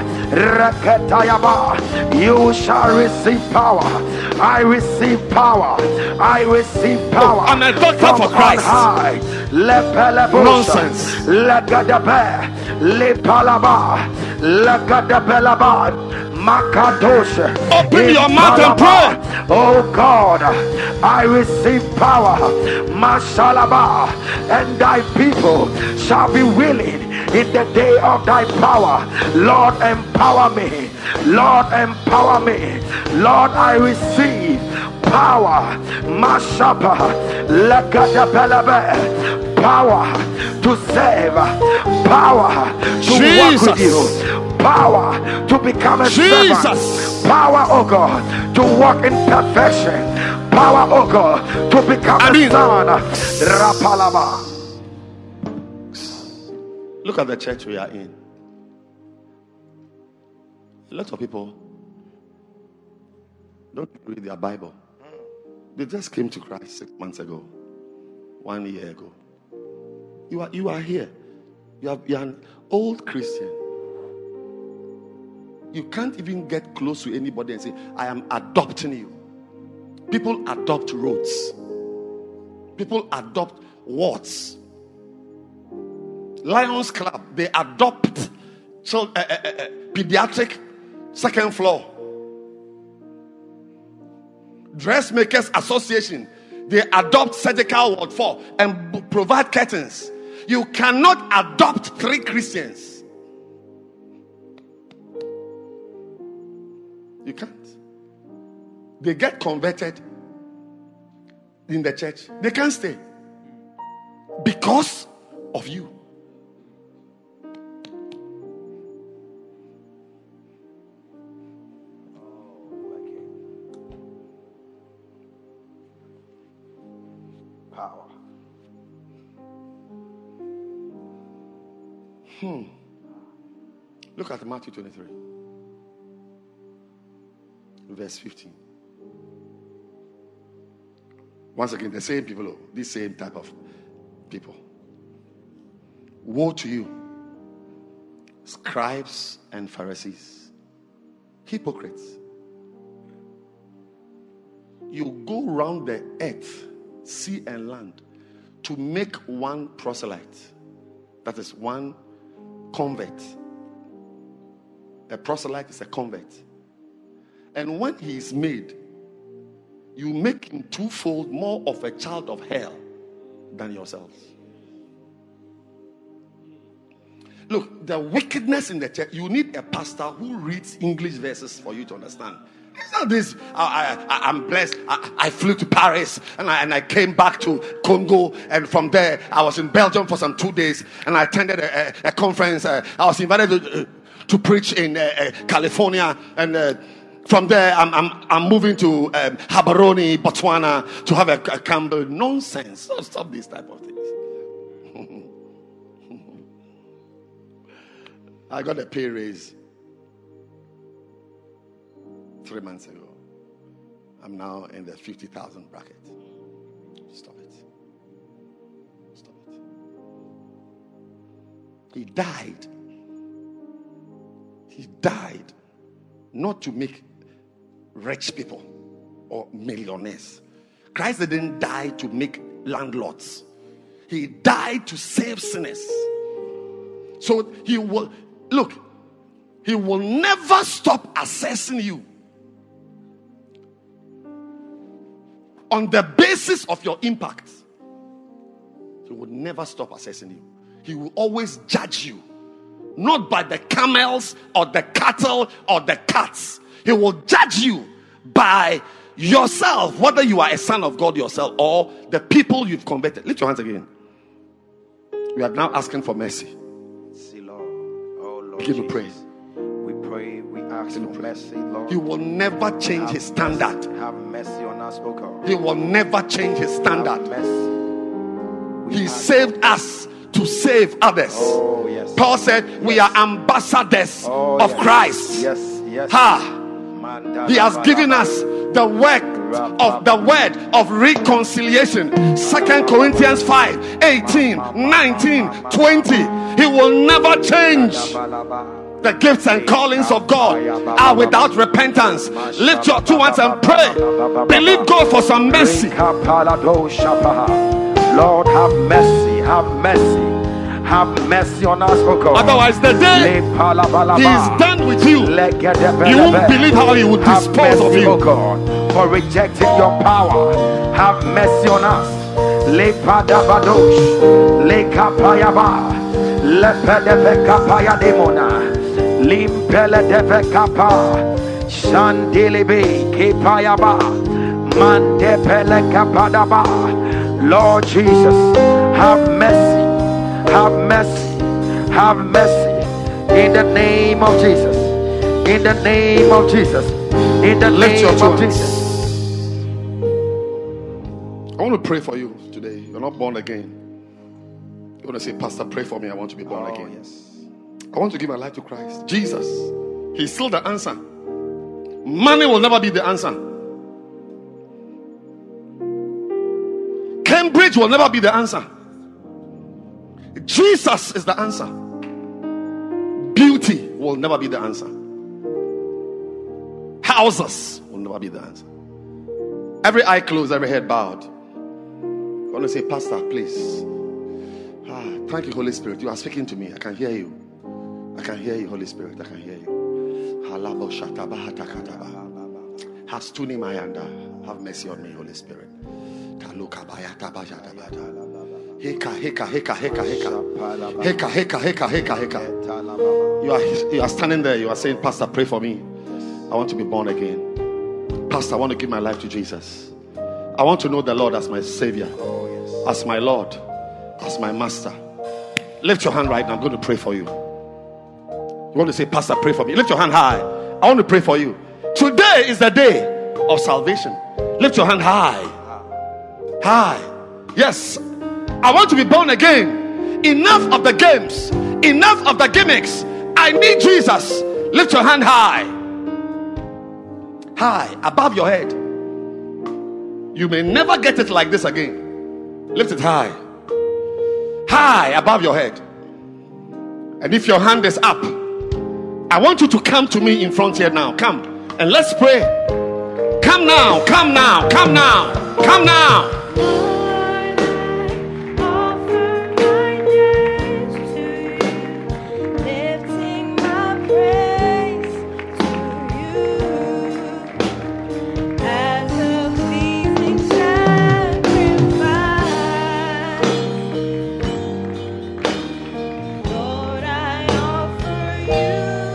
You shall receive power. I receive power. I receive power. I'm a doctor for Christ. Nonsense. Open your mouth and pray. Oh God, I receive power. Mashalaba, and thy people shall be willing in the day of thy power. Lord, empower me. Lord, empower me. Lord, I receive power. Mashaba, lakadabelabe, power to save, power to Jesus. walk with you, power to become a Jesus. servant, power, oh God, to walk in perfection, power, oh God, to become I a mean, son. Rapalaba. Look at the church we are in. A lot of people don't read their Bible. They just came to Christ six months ago, one year ago. You are you are here. You are, you are an old Christian. You can't even get close to anybody and say, I am adopting you. People adopt roads. People adopt wards. Lions Club, they adopt child, uh, uh, uh, pediatric second floor. Dressmakers Association, they adopt surgical ward four and b- provide curtains. You cannot adopt three Christians. You can't. They get converted in the church. They can't stay because of you. Power. Hmm. Look at Matthew twenty-three, verse fifteen. Once again, the same people, this same type of people. Woe to you, scribes and Pharisees, hypocrites. You go round the earth, sea and land, to make one proselyte. That is one convert. A proselyte is a convert. And when he is made, you make him twofold more of a child of hell than yourselves. look, the wickedness in the church, you need a pastor who reads English verses for you to understand. It's not this, I, I, I'm blessed. I, I flew to Paris and I, and I came back to Congo. And from there, I was in Belgium for some two days. And I attended a, a, a conference. Uh, I was invited to, uh, to preach in uh, uh, California. And uh, from there, I'm, I'm, I'm moving to um, Habaroni, Botswana to have a, a camp. Nonsense. Stop, stop these type of things. I got a pay raise three months ago. I'm now in the fifty thousand bracket. Stop it. Stop it. He died. He died not to make rich people or millionaires. Christ didn't die to make landlords. He died to save sinners. So he will, look, he will never stop assessing you on the basis of your impact. He will never stop assessing you. He will always judge you, not by the camels or the cattle or the cats. He will judge you by yourself, whether you are a son of God yourself or the people you've converted. Lift your hands again. We are now asking for mercy. See, Lord. Oh, Lord. Begin to pray. We pray, we ask for mercy, Lord. He will never change Have his standard. Mercy. Have mercy on us, O God. He will never change his standard. Have mercy. We He ask saved us to save others. Oh, yes. Paul said, yes. We are ambassadors oh, of yes. Christ. Yes, yes. Ha! He has given us the work of the word of reconciliation. Second Corinthians five, eighteen, nineteen, twenty. He will never change. The gifts and callings of God are without repentance. Lift your two hands and pray. Believe God for some mercy. Lord, have mercy, have mercy. Have mercy on us, O God. Otherwise, the day he is done with you, you won't believe how he would dispose of you. O God, for rejecting your power. Have mercy on us. Le padabadosh, le kapayaba, le pedevekapaya demona, limpele devekapa, shandilibi kipayaba, mandepele kapadaba. Lord Jesus, have mercy. Have mercy, have mercy in the name of Jesus, in the name of Jesus, in the Lift name your of Jesus. I want to pray for you today. You're not born again. You want to say, Pastor, pray for me. I want to be born Oh, again. yes. I want to give my life to Christ. Jesus, he's still the answer. Money will never be the answer. Cambridge will never be the answer. Jesus is the answer. Beauty will never be the answer. Houses will never be the answer. Every eye closed, every head bowed. I want to say, Pastor, please. Ah, thank you, Holy Spirit. You are speaking to me. I can hear you. I can hear you, Holy Spirit. I can hear you. Hastuni Mayanda. Have mercy on me, Holy Spirit. Heka, heka, heka, heka, heka. Heka, heka, heka, heka, heka. You are, you are standing there. You are saying, Pastor, pray for me. I want to be born again. Pastor, I want to give my life to Jesus. I want to know the Lord as my Savior, as my Lord, as my Master. Lift your hand right now. I'm going to pray for you. You want to say, Pastor, pray for me. Lift your hand high. I want to pray for you. Today is the day of salvation. Lift your hand high. High. Yes. I want to be born again. Enough of the games. Enough of the gimmicks. I need Jesus. Lift your hand high. High. Above your head. You may never get it like this again. Lift it high. High above your head. And if your hand is up, I want you to come to me in front here now. Come and let's pray. Come now. Come now. Come now. Come now.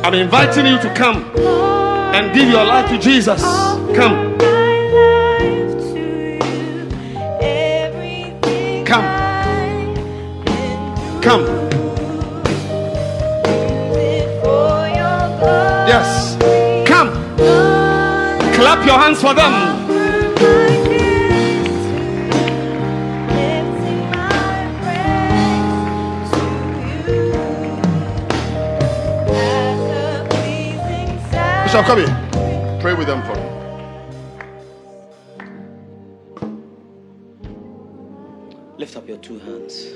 I'm inviting you to come and give your life to Jesus. Come. Come. Come. Yes. Come. Clap your hands for them. Bishop, come here. Pray with them for me. Lift up your two hands.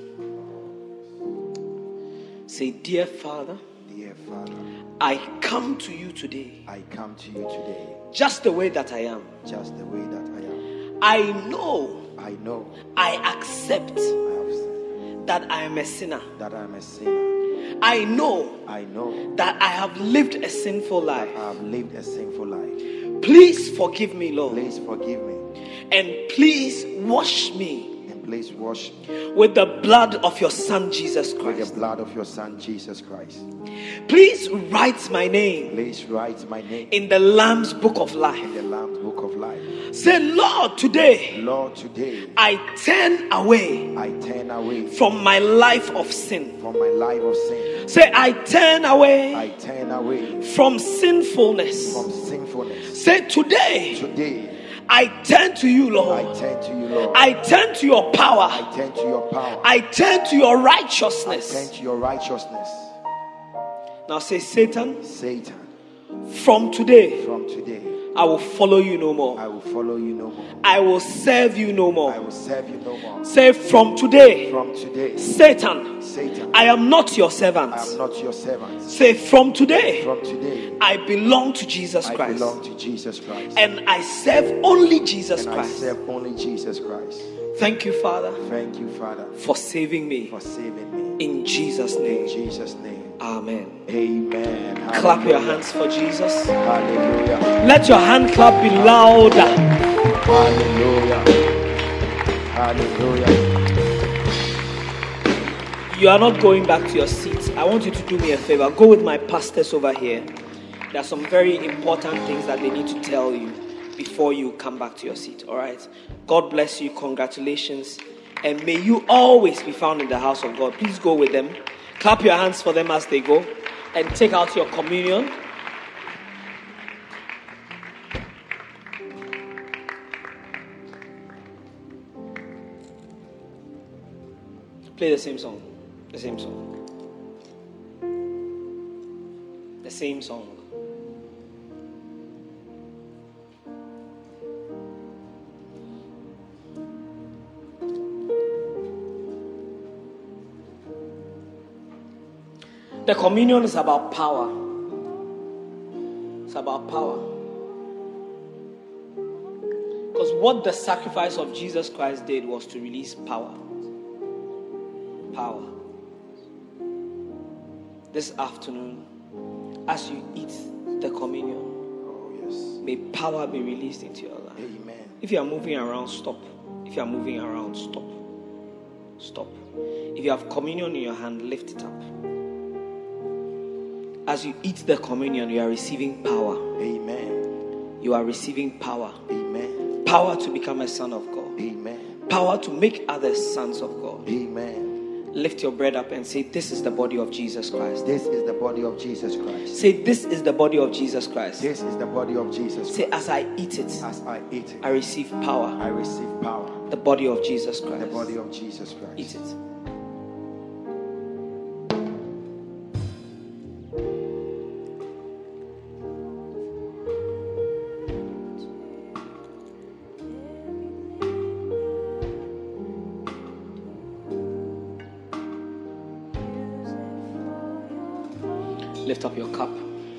Say, dear Father, Dear Father, I come to you today, I come to you today just the way that I am. just the way that I am. I know, I know I accept I have said that I am a sinner. that I am a sinner. I know I know that I have lived a sinful life. I have lived a sinful life. Please forgive me, Lord, Please forgive me and please wash me and please wash me with the blood of your Son Jesus with Christ. the blood of your Son Jesus Christ. Please write my name Please write my name in the Lamb's book of in life. the Lamb's book of life. Say, Lord, today Lord, today I turn away I turn away from my life of sin. from my life of sin. Say, I turn away I turn away from sinfulness. from sinfulness. Say, today Today I turn to you, I Lord. turn to you, Lord. I turn to your power. I turn to your power. I turn to your I righteousness. turn to your righteousness. Now say, Satan, Satan, from today from today I will follow you no I more. will follow you no more. I will serve you no I more. will serve you no more. Say, from today, From today, Satan, Satan, I am not your I servant. am not your servant. Say, from today, From today, I belong to Jesus I Christ. belong to Jesus Christ. And I serve only Jesus And I Christ. serve only Jesus Christ. Thank you, Father, Thank you, Father, for saving me. for saving me. In Jesus' In name, Jesus' name. amen. Amen. Clap your Hallelujah. hands for Jesus. Hallelujah. Let your hand clap be louder. Hallelujah. Hallelujah. You are not going back to your seats. I want you to do me a favor. Go with my pastors over here. There are some very important things that they need to tell you before you come back to your seat. All right. God bless you. Congratulations. And may you always be found in the house of God. Please go with them. Clap your hands for them as they go. And take out your communion. Play the same song. The same song. The same song. The communion is about power. It's about power. Because what the sacrifice of Jesus Christ did was to release power. Power. This afternoon, as you eat the communion, Oh, yes. may power be released into your life. Amen. If you are moving around, stop. If you are moving around, stop. Stop. If you have communion in your hand, lift it up. As you eat the communion, you are receiving power. Amen. You are receiving power. Amen. Power to become a son of God. Amen. Power to make others sons of God. Amen. Lift your bread up and say, this is the body of Jesus Christ. This is the body of Jesus Christ. Say, this is the body of Jesus Christ. This is the body of Jesus Say, Christ. as I eat it, As I eat it, I receive power. I receive power. The body of Jesus Christ. The body of Jesus Christ. Eat it. Lift up your cup.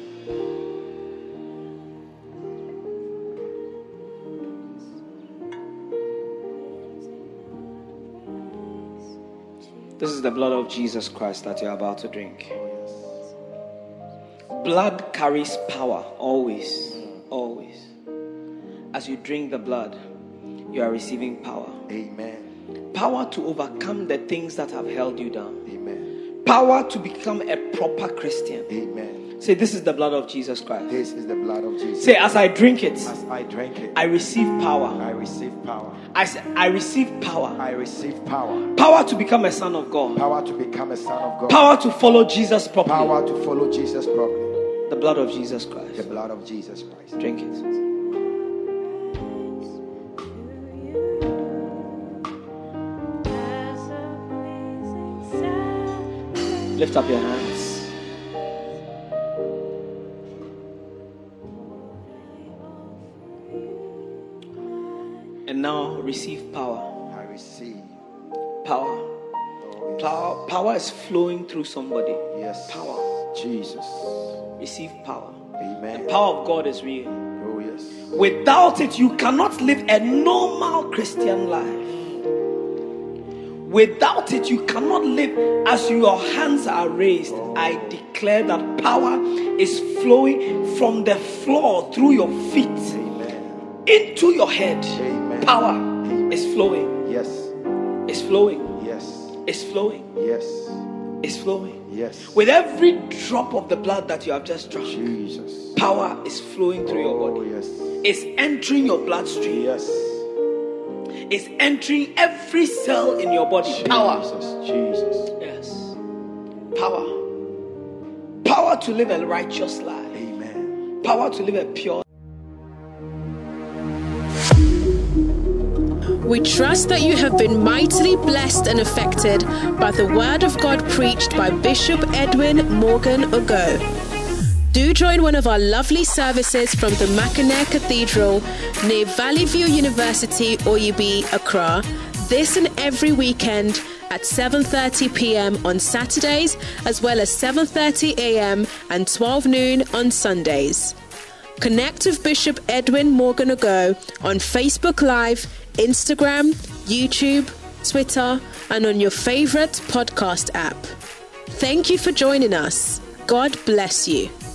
This is the blood of Jesus Christ that you're about to drink. Blood carries power, always, always. As you drink the blood, you are receiving power. Amen. Power to overcome the things that have held you down. Amen. Power to become a proper Christian. Amen. Say, this is the blood of Jesus Christ. This is the blood of Jesus. Say, as I drink it, As I drink it, I receive power. I receive power. I say, I receive power. I receive power. Power to become a son of God. Power to become a son of God. Power to follow Jesus properly. Power to follow Jesus properly. The blood of Jesus Christ. The blood of Jesus Christ. Drink it. Lift up your hands. And now receive power. I receive Power. oh, yes. Power. Power is flowing through somebody. Yes. Power. Jesus. Receive power. Amen. The power of God is real. Oh yes. Without it, you cannot live a normal Christian life. Without it, you cannot live as your hands are raised. I declare that power is flowing from the floor through your feet Amen. into your head. Amen. Power Amen. is flowing. Yes. It's flowing. Yes. It's flowing. Yes. It's flowing. Yes. With every drop of the blood that you have just drunk, Jesus. power is flowing through your Oh body. yes. It's entering your bloodstream. Yes. It's entering every cell in your body. Power. Jesus. Jesus. Yes. Power. Power to live a righteous life. Amen. Power to live a pure. We trust that you have been mightily blessed and affected by the word of God preached by Bishop Edwin Morgan Ogo. Do join one of our lovely services from the Mackinac Cathedral near Valley View University, Oyubi, Accra, this and every weekend at seven thirty p.m. on Saturdays, as well as seven thirty a.m. and twelve noon on Sundays. Connect with Bishop Edwin Morgan Ogo on Facebook Live, Instagram, YouTube, Twitter, and on your favorite podcast app. Thank you for joining us. God bless you.